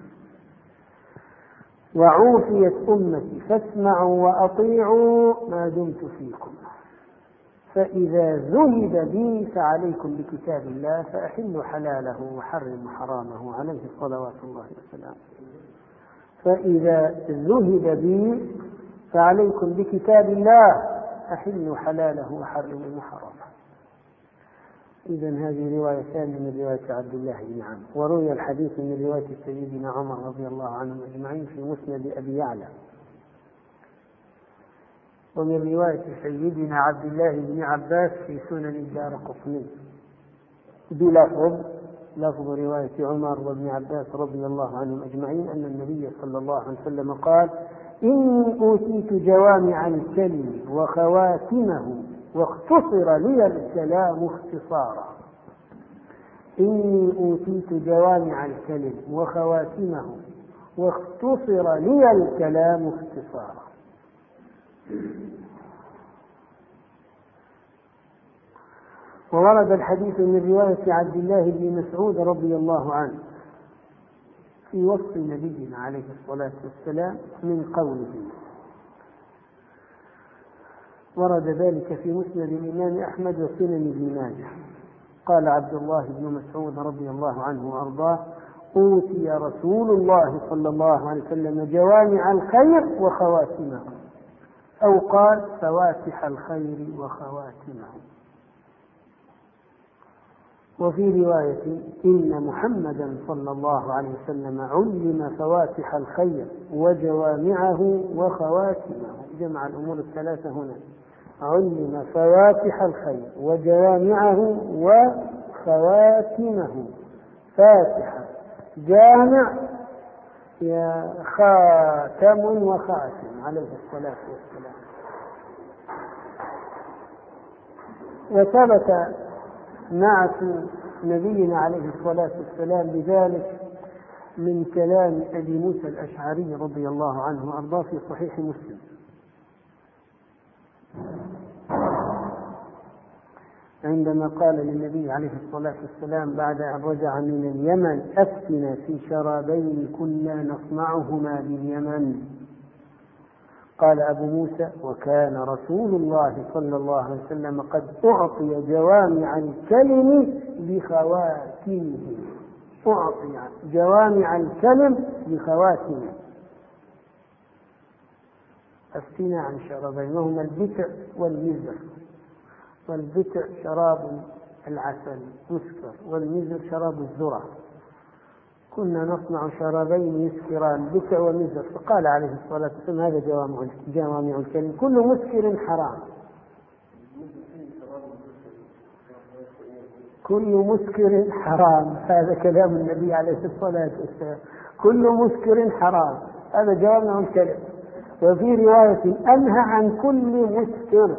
وعوفيت أمتي فاسمعوا وأطيعوا ما دمت فيكم، فإذا ذهب بي فعليكم بكتاب الله فأحلوا حلاله وحرموا حرامه عليه صلوات الله وسلامه. فإذا ذهب بي فعليكم بكتاب الله أحلوا حلاله وحرموا حرامه. إذن هذه رواية ثانية من رواية عبد الله بن عمرو. وروي الحديث من رواية سيدنا عمر رضي الله عنهم أجمعين في مسند أبي يعلى، ومن رواية سيدنا عبد الله بن عباس في سنن الدارقطني بلفظ لفظ رواية عمر وابن عباس رضي الله عنهم أجمعين أن النبي صلى الله عليه وسلم قال: إني أوتيت جوامع الكلم وخواتمه واختصر لي الكلام اختصارا. إني أوتيت جوامع الكلم وخواتمه واختصر لي الكلام اختصارا. وورد الحديث من رواية عبد الله بن مسعود رضي الله عنه في وصف نبينا عليه الصلاة والسلام من قوله، ورد ذلك في مسند الإمام أحمد وسنن ابن ماجه. قال عبد الله بن مسعود رضي الله عنه وأرضاه: أوتي رسول الله صلى الله عليه وسلم جوامع الخير وخواتمه، أو قال فواتح الخير وخواتمه. وفي رواية إن محمدا صلى الله عليه وسلم علم فواتح الخير وجوامعه وخواتمه، جمع الأمور الثلاثة هنا، علم فواتح الخير وجوامعه وخواتمه. فاتحة جامع يا خاتم وخاتم عليه الصلاة والسلام. وثبت نعت نبينا عليه الصلاة والسلام بذلك من كلام أبي موسى الأشعري رضي الله عنه وأرضاه في صحيح مسلم، عندما قال للنبي عليه الصلاة والسلام بعد أن رجع من اليمن: أفتنا في شرابين كنا نصنعهما باليمن. قال أبو موسى: وكان رسول الله صلى الله عليه وسلم قد أعطي جوامع الكلم بخواتمه. أعطي جوامع الكلم بخواتمه. أفتنا عن شرابين، وهما البتع والمزر. والبتع شراب العسل مسكر، والمزر شراب الذرة. كنا نصنع شرابين يسكران، بتع ومزر. فقال عليه الصلاة والسلام: هذا جوامع جوامع الكلم، كل مسكر حرام. كل مسكر حرام، هذا كلام النبي عليه الصلاة والسلام، كل مسكر حرام، هذا جوامع الكلم. وفي رواية: أنهى عن كل مسكر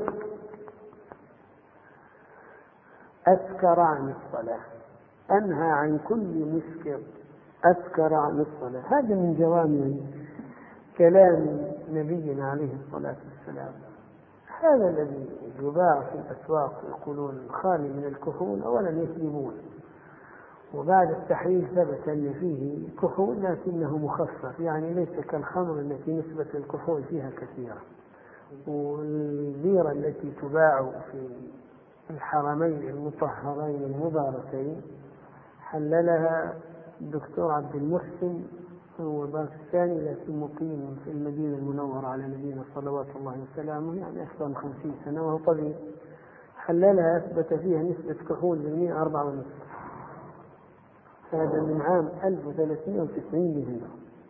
أسكر عن الصلاة. أنهى عن كل مسكر أسكر عن الصلاة. هذا من جوامع كلام نبينا عليه الصلاة والسلام. هذا الذي يباع في الأسواق يقولون خالي من الكحول، أولا يكذبون، وبعد التحليل ثبت أن فيه كحول لكنه مخفف، يعني ليس كالخمر التي نسبة الكحول فيها كثيرة. والبيرة التي تباع في الحرمين المطهرين المباركين حللها الدكتور عبد المحسن، هو باكستاني لكن مقيم في المدينة المنورة على نبينا صلوات الله وسلامه، يعني أكثر من خمسين سنة، وهو طبيب. حللها أثبت فيها نسبة كحول بالمئة أربعة ونصف. هذا من عام ألف وثلاثمائة وتسعين هجري،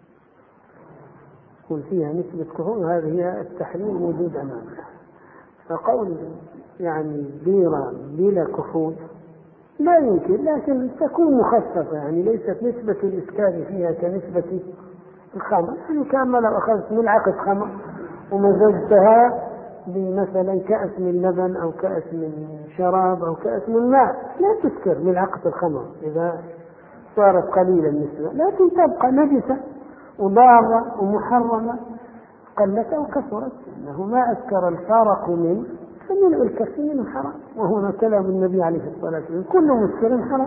يقول فيها نسبة كحول، هذه هي التحليل موجود أمامنا. فقول يعني بيرة بلا كحول لا يمكن، لكن تكون مخففة، يعني ليست نسبة الإسكار فيها كنسبة الخمر. يعني كما لو أخذت ملعقة خمر ومزجتها بمثلا كأس من لبن أو كأس من شراب أو كأس من ماء، لا تسكر ملعقة الخمر إذا صارت قليلة النسبة، لكن تبقى نجسة وضارة ومحرمة قلت أو كثرت، إنه ما أسكر الفارق منه فملء الكف منه حرام. وهنا كلام النبي عليه الصلاة والسلام: كل مسكر حرام.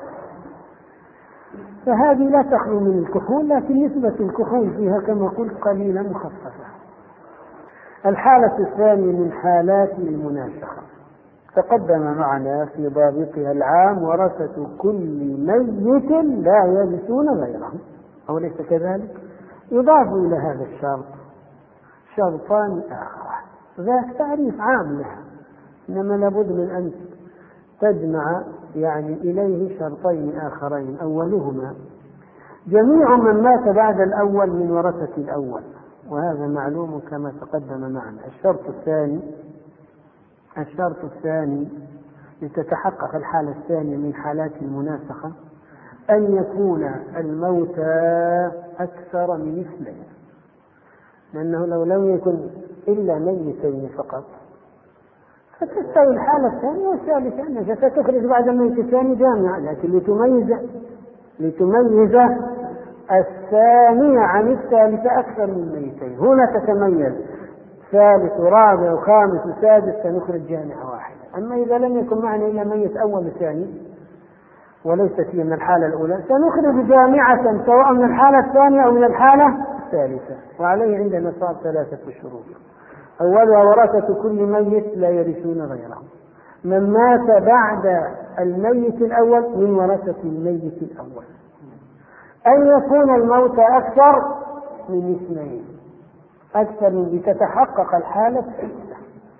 فهذه لا تخلو من الكحول، لكن نسبة الكحول فيها كما قلت قليلة مخففة. الحالة الثانية من حالات المناسخة تقدم معنا في ضابطها العام: ورثة كل ميت لا يرثون غيره، أو ليس كذلك؟ يضاف إلى هذا الشرط شرطان آخران، ذاك تعريف عام لها، إنما لابد من أن تجمع يعني إليه شرطين آخرين. أولهما: جميع من مات بعد الأول من ورثة الأول، وهذا معلوم كما تقدم معنا. الشرط الثاني الشرط الثاني لتتحقق الحالة الثانية من حالات المناسخة أن يكون الموتى أكثر من اثنين، لأنه لو لم يكن إلا ميتين فقط فتستوي الحالة الثانية والثالثة، أنك ستخرج بعد الميت الثاني جامعة، لكن لتميز لتميز الثانية عن الثالثة أكثر من ميتين، هنا تتميز ثالث ورابع وخامس وسادس سنخرج جامعة واحدة. أما إذا لم يكن معنا إلا ميت أول وثاني وليست هي من الحالة الأولى سنخرج جامعة سواء من الحالة الثانية أو من الحالة الثالثة. وعليه عندنا صار ثلاثة شروط: أولها ورثة كل ميت لا يرثون غيره، من مات بعد الميت الأول من ورثة الميت الأول. أن يكون الموت أكثر من اثنين، أكثر من لتتحقق الحالة الثالثة.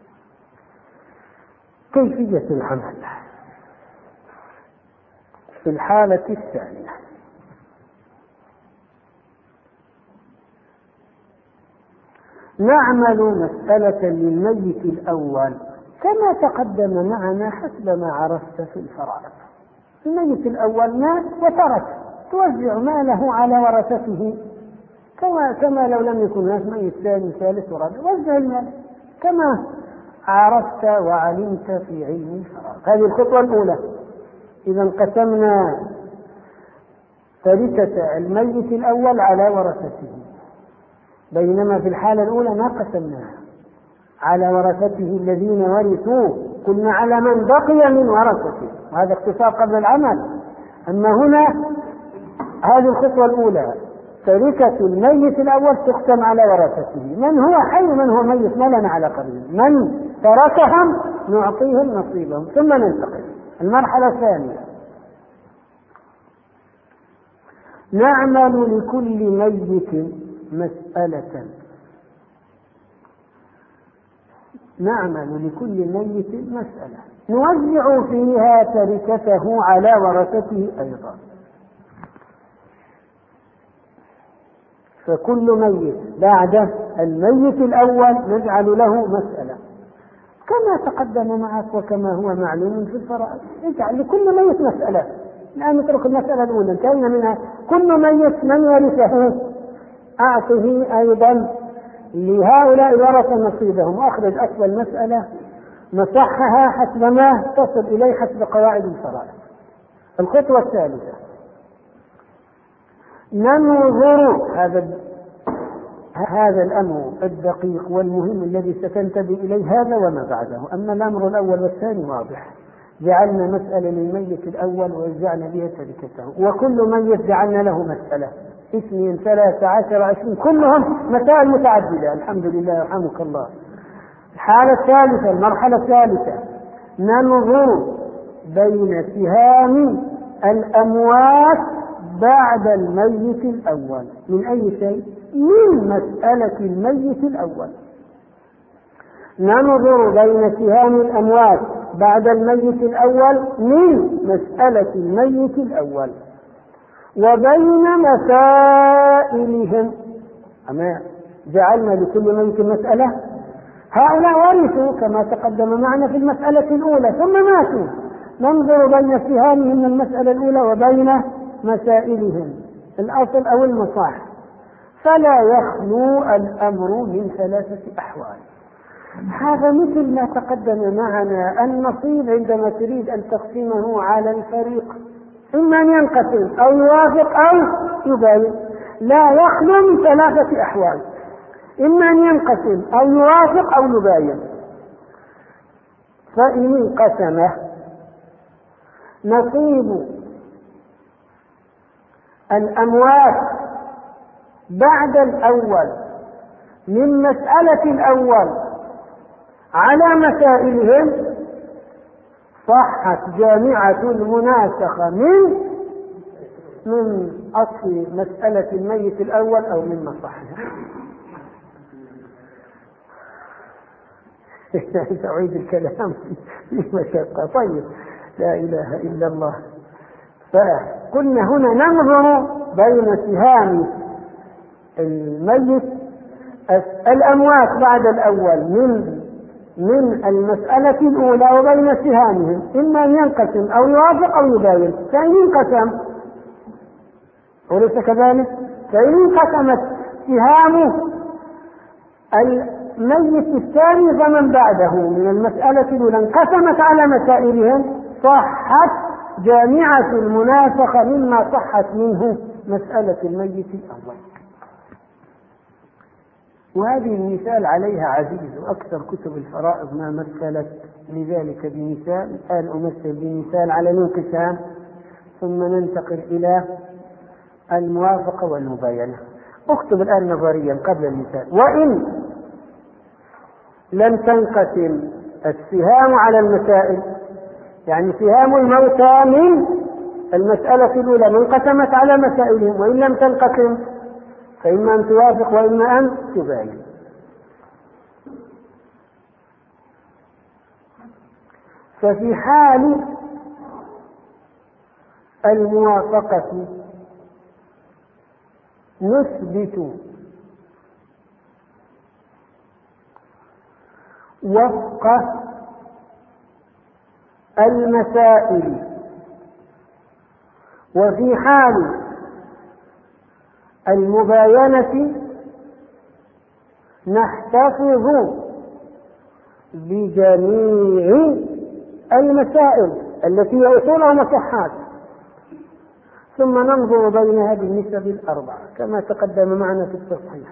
كيفية العمل في الحالة الثانية؟ نعمل مسألة للميت الأول كما تقدم معنا حسب ما عرفت في الفرائض. الميت الأول مات وترك، توزع ماله على ورثته كما كما لو لم يكن هناك ميت ثاني ثالث ورابع، وزع المال كما عرفت وعلمت في علم الفرائض. هذه الخطوة الأولى. إذا قسمنا تركة الميت الأول على ورثته، بينما في الحالة الأولى ما قسمناها على ورثته الذين ورثوه، قلنا على من بقي من ورثته، وهذا اختصار قبل العمل. أما هنا هذه الخطوة الأولى، تركة الميت الأول تقسم على ورثته، من هو حي من هو ميت ما لنا علاقة بهم، من تركهم نعطيهم نصيبهم. ثم ننتقل المرحلة الثانية، نعمل لكل ميت مسألة، نعمل لكل ميت مسألة نوزع فيها تركته على ورثته أيضا. فكل ميت بعد الميت الأول نجعل له مسألة كما تقدم معك وكما هو معلوم في الفرائض. اجعل لكل ميت مسألة. الآن نترك المسألة الأولى انتهينا منها. كل ميت من ورثه أعطه أيضا لهؤلاء الورثة نصيبهم، وأخرج أصل المسألة نصحها حسب ما تصل إليه حسب قواعد الفرائض. الخطوة الثالثة، ننظر هذا هذا الأمر الدقيق والمهم الذي ستنتبه إليه هذا وما بعده. أما الأمر الأول والثاني واضح، جعلنا مسألة للميت الأول ووزعنا بها تركته، وكل ميت جعلنا له مسألة، اثنين ثلاثة عشر عشرين كلهم مسائل متعددة الحمد لله يرحمك الله. الحالة الثالثة، المرحلة الثالثة، ننظر بين سهام الأموات بعد الميت الأول. من أي شيء؟ من مسألة الميت الأول. ننظر بين سهام الأموات بعد الميت الأول من مسألة الميت الأول وبين مسائلهم. أما جعلنا لكل ميت مسألة، هؤلاء ورثوا كما تقدم معنا في المسألة الأولى ثم ماتوا، ننظر بين سهامهم من المسألة الأولى وبين مسائلهم الأصل أو المصاح، فلا يخلو الأمر من ثلاثة أحوال. هذا مثل ما تقدم معنا النصيب عندما تريد أن تقسمه على الفريق، إما أن ينقسم أو يوافق أو يباين، لا يخلو من ثلاثة أحوال، إما أن ينقسم أو يوافق أو يباين. فإن انقسم نصيب الأموات بعد الأول من مسألة الأول على مسائلهم صحت جامعة المناسخة من من أصل مسألة الميت الأول أو من مصحها. تعيد الكلام في مشقة. طيب، لا إله إلا الله. فكنا هنا ننظر بين سهام الميت الأموات بعد الأول من من المسألة الأولى وبين سهامهم، إما أن ينقسم أو يوافق أو يباين. فإن انقسم، وليس كذلك، فإن انقسمت سهام الميت الثاني فمن بعده من المسألة الأولى انقسمت على مسائلهم صحت جامعة المناسخة مما صحت منه مسألة الميت الأول. وهذه المثال عليها عزيز، وأكثر كتب الفرائض ما مثلت لذلك بمثال. الآن أمثل بمثال على الانقسام ثم ننتقل إلى الموافقة والمباينة. اكتب الآن نظريا قبل المثال. وإن لم تنقسم السهام على المسائل، يعني سهام الموتى من المسألة الأولى ما انقسمت على مسائلهم، وإن لم تنقسم فإما أن توافق وإما أن تباين. ففي حال الموافقة نثبت وفق المسائل، وفي حال المباينة نحتفظ بجميع المسائل التي هي أصولها مصحات، ثم ننظر بينها بالنسب الأربعة كما تقدم معنا في التصحيح.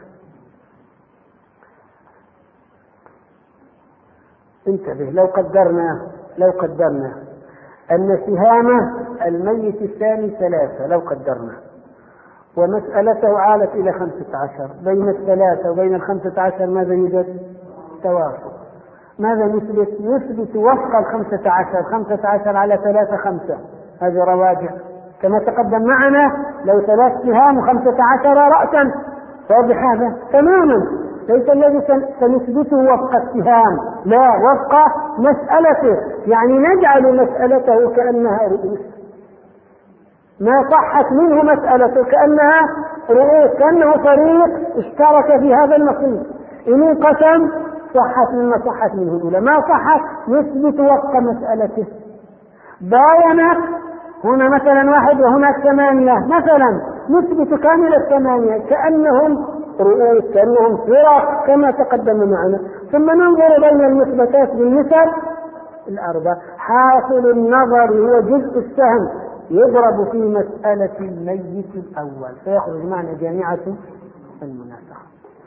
انتبه، لو قدرنا لو قدرنا أن سهام الميت الثاني ثلاثة، لو قدرنا ومسألته عالت إلى خمسة عشر، بين الثلاثة وبين الخمسة عشر ماذا يوجد؟ توافق. ماذا نثبت؟ نثبت وفق الخمسة عشر، خمسة عشر على ثلاثة خمسة، هذه رواجع كما تقدم معنا. لو ثلاث سهام وخمسة عشر رأسا، واضح هذا تماما. ليس الذي سنثبته وفق السهام، لا، وفق مسألته، يعني نجعل مسألته كأنها رؤوس، ما صحت منه مسألته كأنها رؤوس، كأنه فريق اشترك في هذا النصيب. إن انقسم صحت مما صحت منه الأولى، ما صحت نثبت وفق مسألته. باين هنا مثلا واحد وهناك ثمانية مثلا، نثبت كامل الثمانية كأنهم رؤوس، كأنهم فرق كما تقدم معنا، ثم ننظر بين المثبتات بالنسب الأربعة. حاصل النظر هو جزء السهم يضرب في مسألة الميت الأول فيخرج معنا جامعة المناسخة.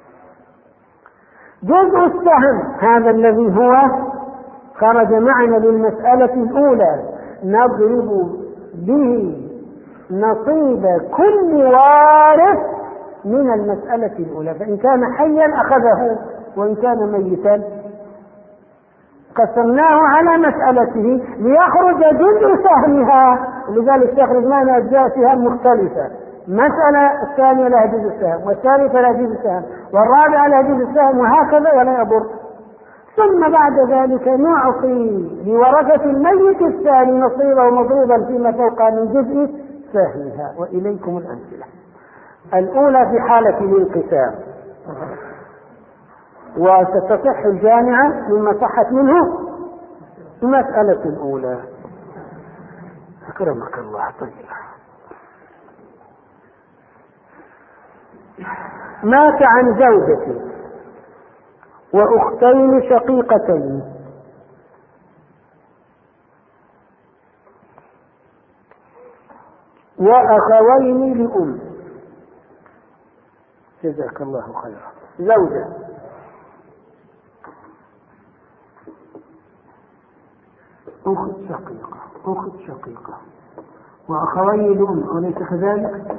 جزء السهم هذا الذي هو خرج معنا للمسألة الأولى نضرب به نصيب كل وارث من المسألة الأولى، فإن كان حيا أخذه وإن كان ميتا قسمناه على مسألته ليخرج جزء سهمها، لذلك تخرج معنا أجزاء سهم مختلفة. مسألة الثانية لها جزء سهم، والثالثة لها جزء سهم، والرابعة لها جزء سهم، وهكذا ولا يضر. ثم بعد ذلك نعطي لورثة الميت الثاني نصيبه مضروبا فيما فوق من جزء سهمها. وإليكم الأمثلة. الأولى في حالة الانقسام، وستصح الجامعة مما صحت منه المسألة الأولى. أكرمك الله. طيب، مات عن زوجة وأختين شقيقتين وأخوين لأم. جزاك الله خيرا. زوجة أخت شقيقة أخت شقيقة وأخوين لأم، أليس كذلك؟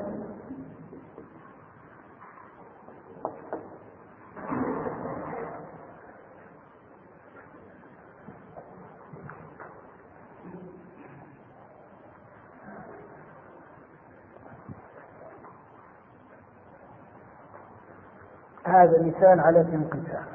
هذا مثال على الانقسام.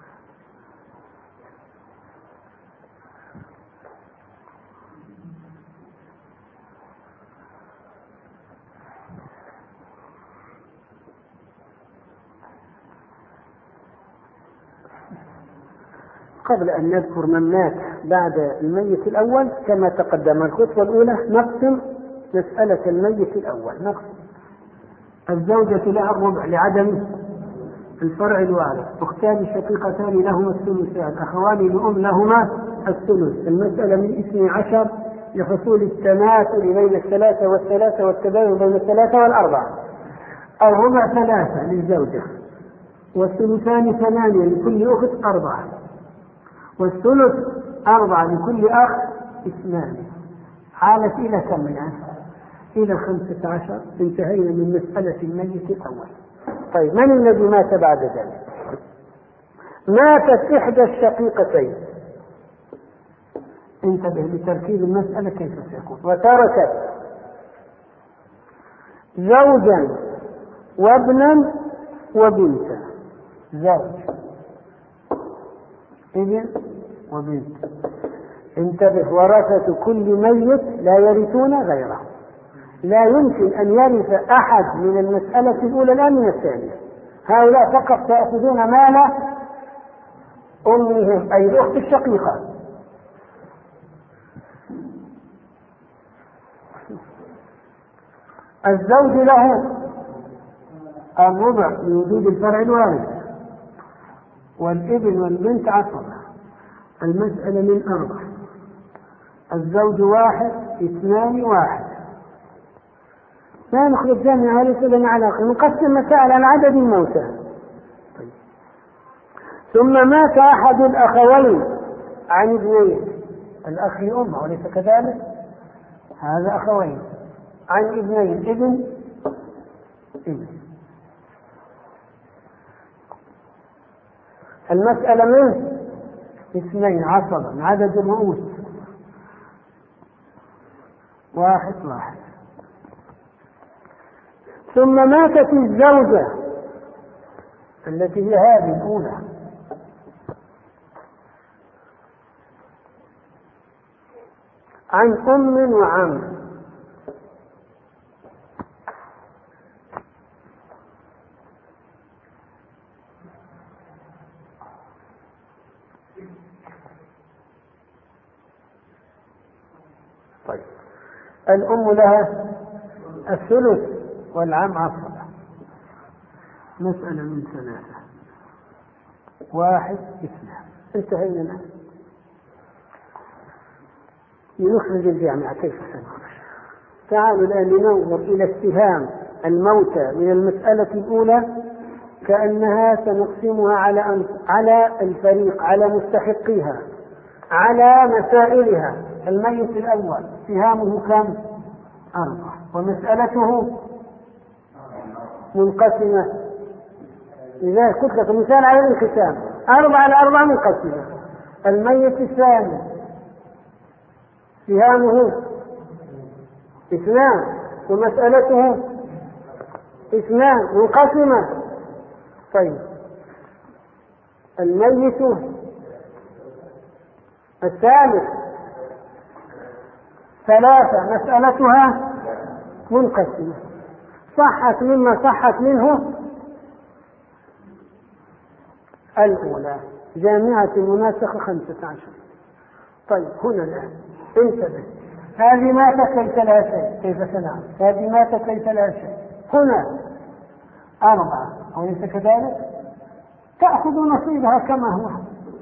قبل أن نذكر من مات بعد الميت الأول كما تقدم الخطوة الأولى نقسم مسألة الميت الأول. نقسم الزوجة لها الربع لعدم الفرع الوارث، أختان شقيقتان لهما الثلثان، أخوان لأم لهما الثلث. المسألة من اثني عشر لحصول التماثل بين الثلاثة والثلاثة والتباين بين الثلاثة والأربعة. الربع ثلاثة للزوجة، والثلثان ثمانية لكل أخت أربعة، والثلث أربعة لكل أخ اثنان. حالت إلى كم الآن؟ إلى خمسة عشر. انتهينا من مسألة الميت الأول. طيب، من الذي مات بعد ذلك؟ ماتت إحدى الشقيقتين. انتبه لتركيب المسألة كيف سيكون. وتركت زوجا وابنا وبنتا. زوج ابن وبنت. انتبه، ورثة كل ميت لا يرثون غيره. لا يمكن أن يرث أحد من المسألة الأولى لا من الثانية. هؤلاء فقط سيأخذون مال أمهم أي الأخت الشقيقة. الزوج له الربع لوجود الفرع الوارث، والابن والبنت عصبة. المسألة من أربع. الزوج واحد، اثنان، واحد. لا نخرج جميع وليس لنا علاقة، نقسم مسائل على عدد الموتى. طيب. ثم مات أحد الأخوين عن ابنين. الأخ لأمه وليس كذلك؟ هذا أخوين عن ابنين، ابن ابن. المسألة من اثنين عصبا، عدد الرؤوس واحد واحد. ثم ماتت الزوجة التي هي هذه الأولى، عن أم وعم. طيب. الأم لها الثلث والعم عصبة. مسألة من ثلاثة، واحد اثنان. انتهينا الآن. لنخرج الجامعة كيف سنخرج؟ تعالوا الآن لننظر إلى اتهام الموتى من المسألة الأولى كأنها سنقسمها على على الفريق، على مستحقيها، على مسائلها. الميت الأول اتهامه كم؟ أربعة، ومسألته منقسمة. إذا قلت لك مثال على الانقسام، أربعة على أربعة منقسمة. الميت الثاني اتهامه اثنان، ومسألته اثنان منقسمة. طيب. الميت الثالث ثلاثة، مسألتها منقسمة. صحت مما صحت منه الأولى. جامعة المناسخة خمسة عشر. طيب. هنا الآن انتبه، هذه ماتت ليس لها شيء، كيف سنعرف؟ هذه ماتت ليس لها شيء. هنا أربعة أوليس كذلك؟ تأخذ نصيبها كما هو.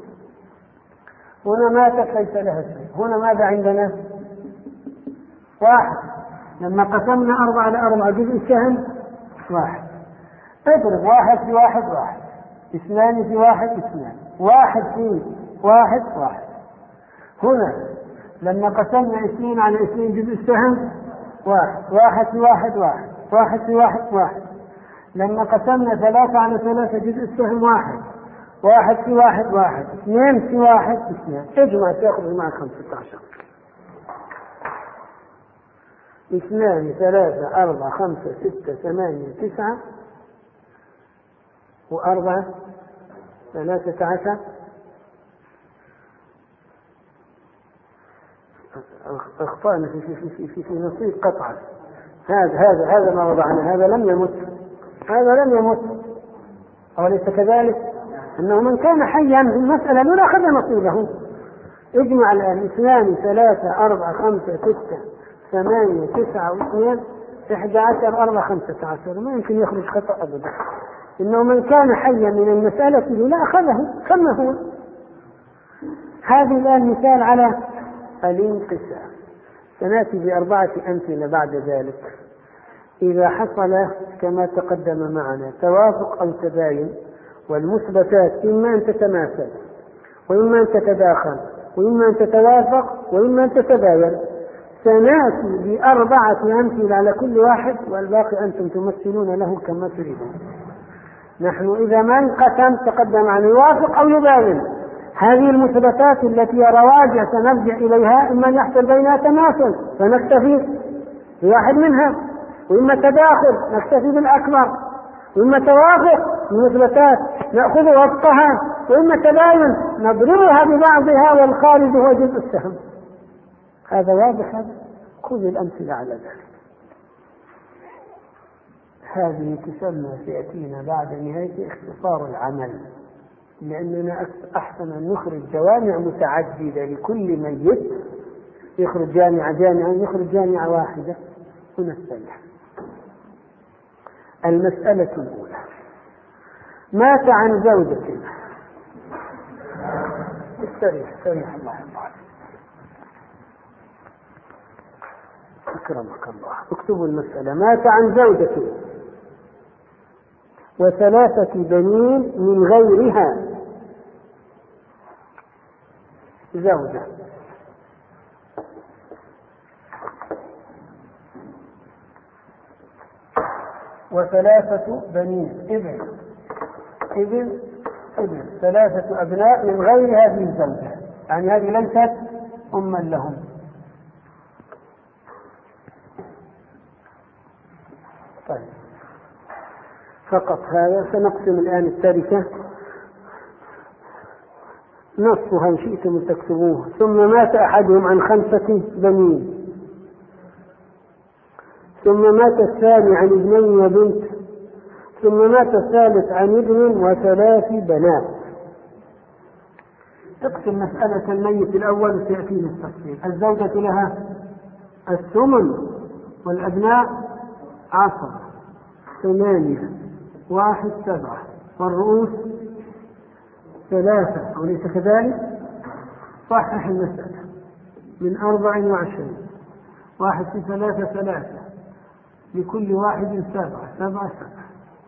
هنا ماتت ليس لها شيء. هنا ماذا عندنا؟ واحد. لما قسمنا أربعة على أربعة جزء السهم واحد. اضرب واحد في واحد واحد، اثنان في واحد اثنان، واحد في واحد واحد. هنا لما قسمنا اثنين على اثنين جزء السهم واحد، واحد في واحد واحد، واحد في واحد واحد. لما قسمنا ثلاثة على ثلاثة جزء السهم واحد، واحد في واحد واحد، اثنين في واحد اثنين. اجمع تأخذ معك خمسة عشر. اثنان ثلاثة أربعة خمسة ستة ثمانية تسعة وأربعة ثلاثة عشر. اخطأنا في في في في, في نصيب قطعا. هذا هذا هذا ما وضعنا. هذا لم يمت، هذا لم يمت، أوليس كذلك؟ أنه من كان حيا في المسألة الأولى أخذ نصيبه. اجمع الآن اثنان ثلاثة أربعة خمسة ستة ثمانية تسعة واثنين إحدى عشر أربعة خمسة عشر. ما يمكن يخرج خطأ أبدا. إنه من كان حيا من المسألة الأولى أخذه كما هو. هذه الآن مثال على الانقسام. سنأتي بأربعة أمثلة بعد ذلك. إذا حصل كما تقدم معنا توافق أو تباين، والمثبتات إما أن تتماثل وإما أن تتداخل وإما أن تتوافق وإما أن تتباين، سنأتي بأربعة أمثلة على كل واحد، والباقي أنتم تمثلون له كما تريدون. نحن إذا ما انقسم تقدم عن يوافق أو يباين. هذه المثبتات التي هي رواجع سنرجع إليها، إما أن يحصل بينها تماثل فنكتفي بواحد منها، وإما تداخل نكتفي بالأكبر، وإما توافق المثبتات نأخذ وفقها، وإما تباين نضربها ببعضها والخارج هو جزء السهم. هذا واضح. هذا خذ الأمثلة على ذلك. هذه تسمى سيأتينا بعد نهاية اختصار العمل، لأننا أحسن أن نخرج جوامع متعددة لكل ميت، يخرج جامعة جامعة يخرج جامعة واحدة ونستريح. المسألة الأولى: مات عن زوجة. استريح استريح الله يرضى أكرمك الله. اكتبوا المسألة: مات عن زوجة وثلاثة بنين من غيرها. زوجة وثلاثة بنين، ابن ابن ابن ثلاثة أبناء من غير هذه الزوجة، يعني هذه ليست أما لهم. طيب فقط هذا. سنقسم الآن التركة نصها إن شئتم تكتبوه. ثم مات أحدهم عن خمسة بنين، ثم مات الثاني عن ابنين وبنت، ثم مات الثالث عن ابن وثلاث بنات. اقسم مسألة الميت الأول سيأتينا التفصيل. الزوجة لها الثمن والأبناء عشرة، ثمانية، واحد، سبعة، والرؤوس ثلاثة، وليس كذلك؟ صحح المسألة من أربع وعشرين، واحد في ثلاثة ثلاثة، لكل واحد سبعة، سبعة سبعة.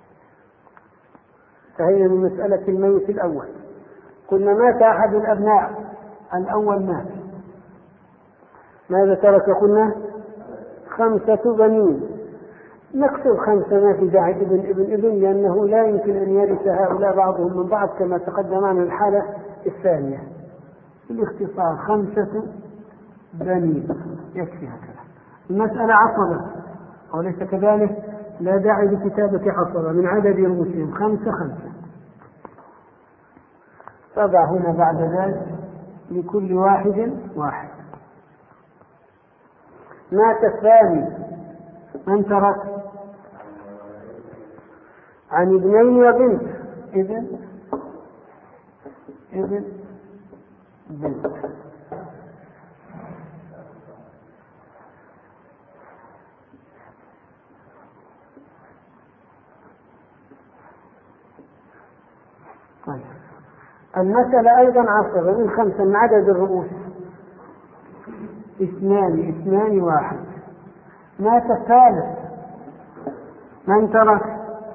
فهي من مسألة الميت الأول. قلنا مات أحد الأبناء، الأول مات، ماذا ترك؟ قلنا خمسة بنين. نكتب خمسة، ما في داعي ابن ابن ابن، لأنه لا يمكن أن يرث هؤلاء بعضهم من بعض كما تقدم معنا الحالة الثانية. بالاختصار خمسة بنين يكفي هكذا. المسألة عصبة وليس كذلك؟ لا داعي لكتابة عصبة من عدد رؤوسهم خمسة خمسة. طبع هنا بعد ذلك لكل واحد واحد. مات الثاني، من ترك؟ عن ابنين وبنت، ابن ابن بنت. طيب المسألة أيضا عصبة من خمسة من عدد الرؤوس، اثنان اثنان واحد. مات الثالث، من ترك؟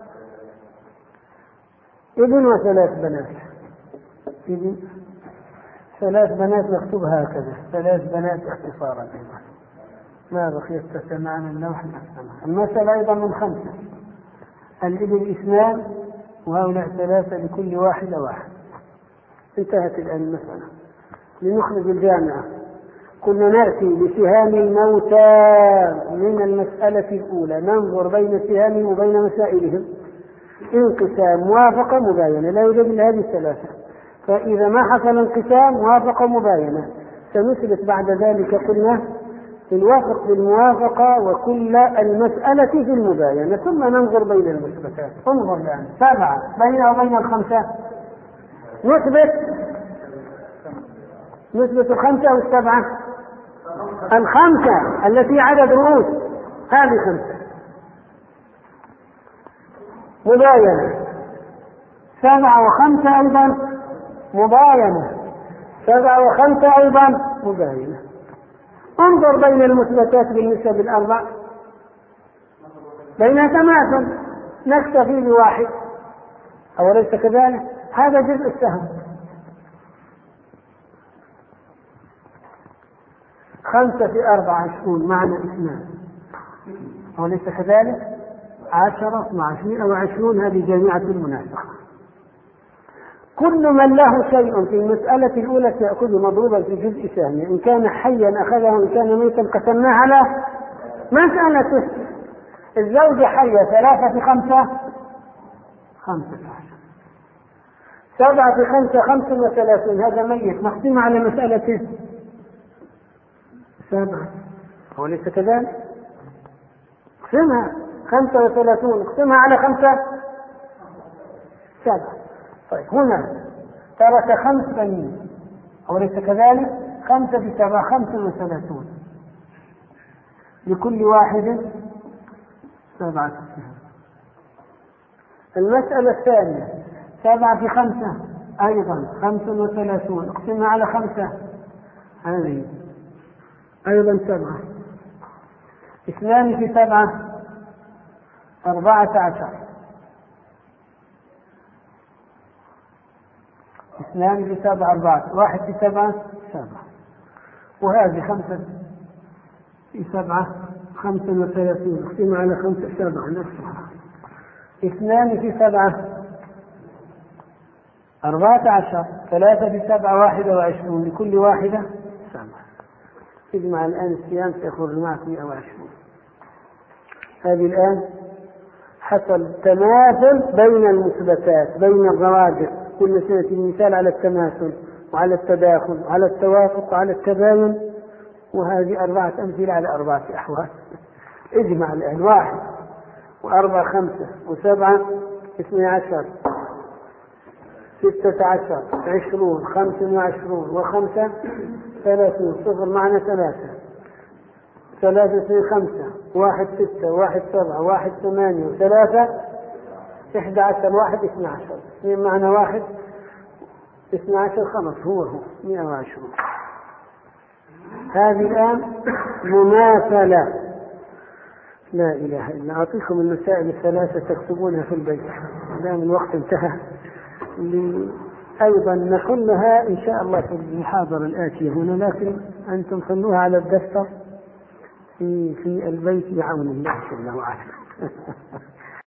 ابن وثلاث بنات، ابن ثلاث بنات نكتبها هكذا، ثلاث بنات اختصارا أيضا، ما بقي معنا اللوح الأسماء. المسألة أيضا من خمسة، الابن اثنان وهؤلاء ثلاثة، لكل واحدة واحد. انتهت الآن المسألة. لنخرج الجامعة. كنا نأتي بسهام الموتى من المسألة الأولى، ننظر بين سهامهم وبين مسائلهم، انقسام، موافقة، مباينة، لا يوجد إلا هذه الثلاثة. فإذا ما حصل انقسام، موافقة، مباينة، سنثبت بعد ذلك قلنا الوافق بالموافقة وكل المسألة في المباينة، ثم ننظر بين المثبتات. انظر الآن سبعة بينها وبين الخمسة، نثبت نثبت الخمسة والسبعة، الخمسة التي عدد رؤوس، هذه خمسة مباينة، سبعة وخمسة أيضا مباينة، سبعة وخمسة أيضا مباينة. انظر بين المثبتات بالنسبة بالأربع بينها تماثل، نكتفي بواحد، أوليس كذلك؟ هذا جزء السهم. خمسة في أربعة عشرون، معنى اثنان، أوليس كذلك؟ عشرة، اثنى عشر وعشرون، هذه جامعة المناسخة. كل من له شيء في المسألة الأولى سيأخذ مضروبا في جزء ثاني، إن كان حيا أخذه، إن كان ميتا قسمناه على مسألته. الزوجة حية ثلاثة في خمسة خمسة عشر، سبعة في خمسة خمسة وثلاثون، هذا ميت نقسم على مسألته سبعة، وليس كذلك؟ اقسمها خمسة وثلاثون، اقسمها على خمسة سبعة. طيب هنا ترك خمس بنين، وليس كذلك؟ خمسة في سبعة خمسة وثلاثون، لكل واحد سبعة سهم. المسألة الثانية سبعة في خمسة أيضا خمسة وثلاثون، اقسمها على خمسة، هذه أيضا سبعة. اثنان في سبعة أربعة عشر، اثنان في سبعة أربعة، واحد في سبعة سبعة، وهذه خمسة في سبعة خمسة وثلاثين، اقسمها على خمسة سبعة نفسها. اثنان في سبعة أربعة عشر، ثلاثة في سبعة واحدة وعشرون، لكل واحدة سبعة. اجمع الآن الصيام سيخرج معك مئة وعشرون. هذه الآن حصل تماثل بين المثبتات، بين الروابط، كل سنة مثال على التماثل وعلى التداخل وعلى التوافق وعلى التباين، وهذه أربعة أمثلة على أربعة أحوال. اجمع الآن واحد وأربعة خمسة وسبعة اثني عشر ستة عشر عشرون خمسة وعشرون وخمسة ثلاثون، صفر معنا ثلاثة، ثلاثة اثنين خمسة، واحد ستة واحد سبعة واحد ثمانية وثلاثة إحدى عشر، واحد اثنى عشر، اثنين معنا واحد اثنى عشر، خمس هو هو مئة وعشرون. هذه الآن مماثلة. لا إله إلا أعطيكم المسائل الثلاثة تكتبونها في البيت، دام الوقت انتهى، أيضا نحلها إن شاء الله في المحاضرة الآتية هنا، لكن أنتم خلوها على الدفتر في في البيت بعون الله جل وعلا.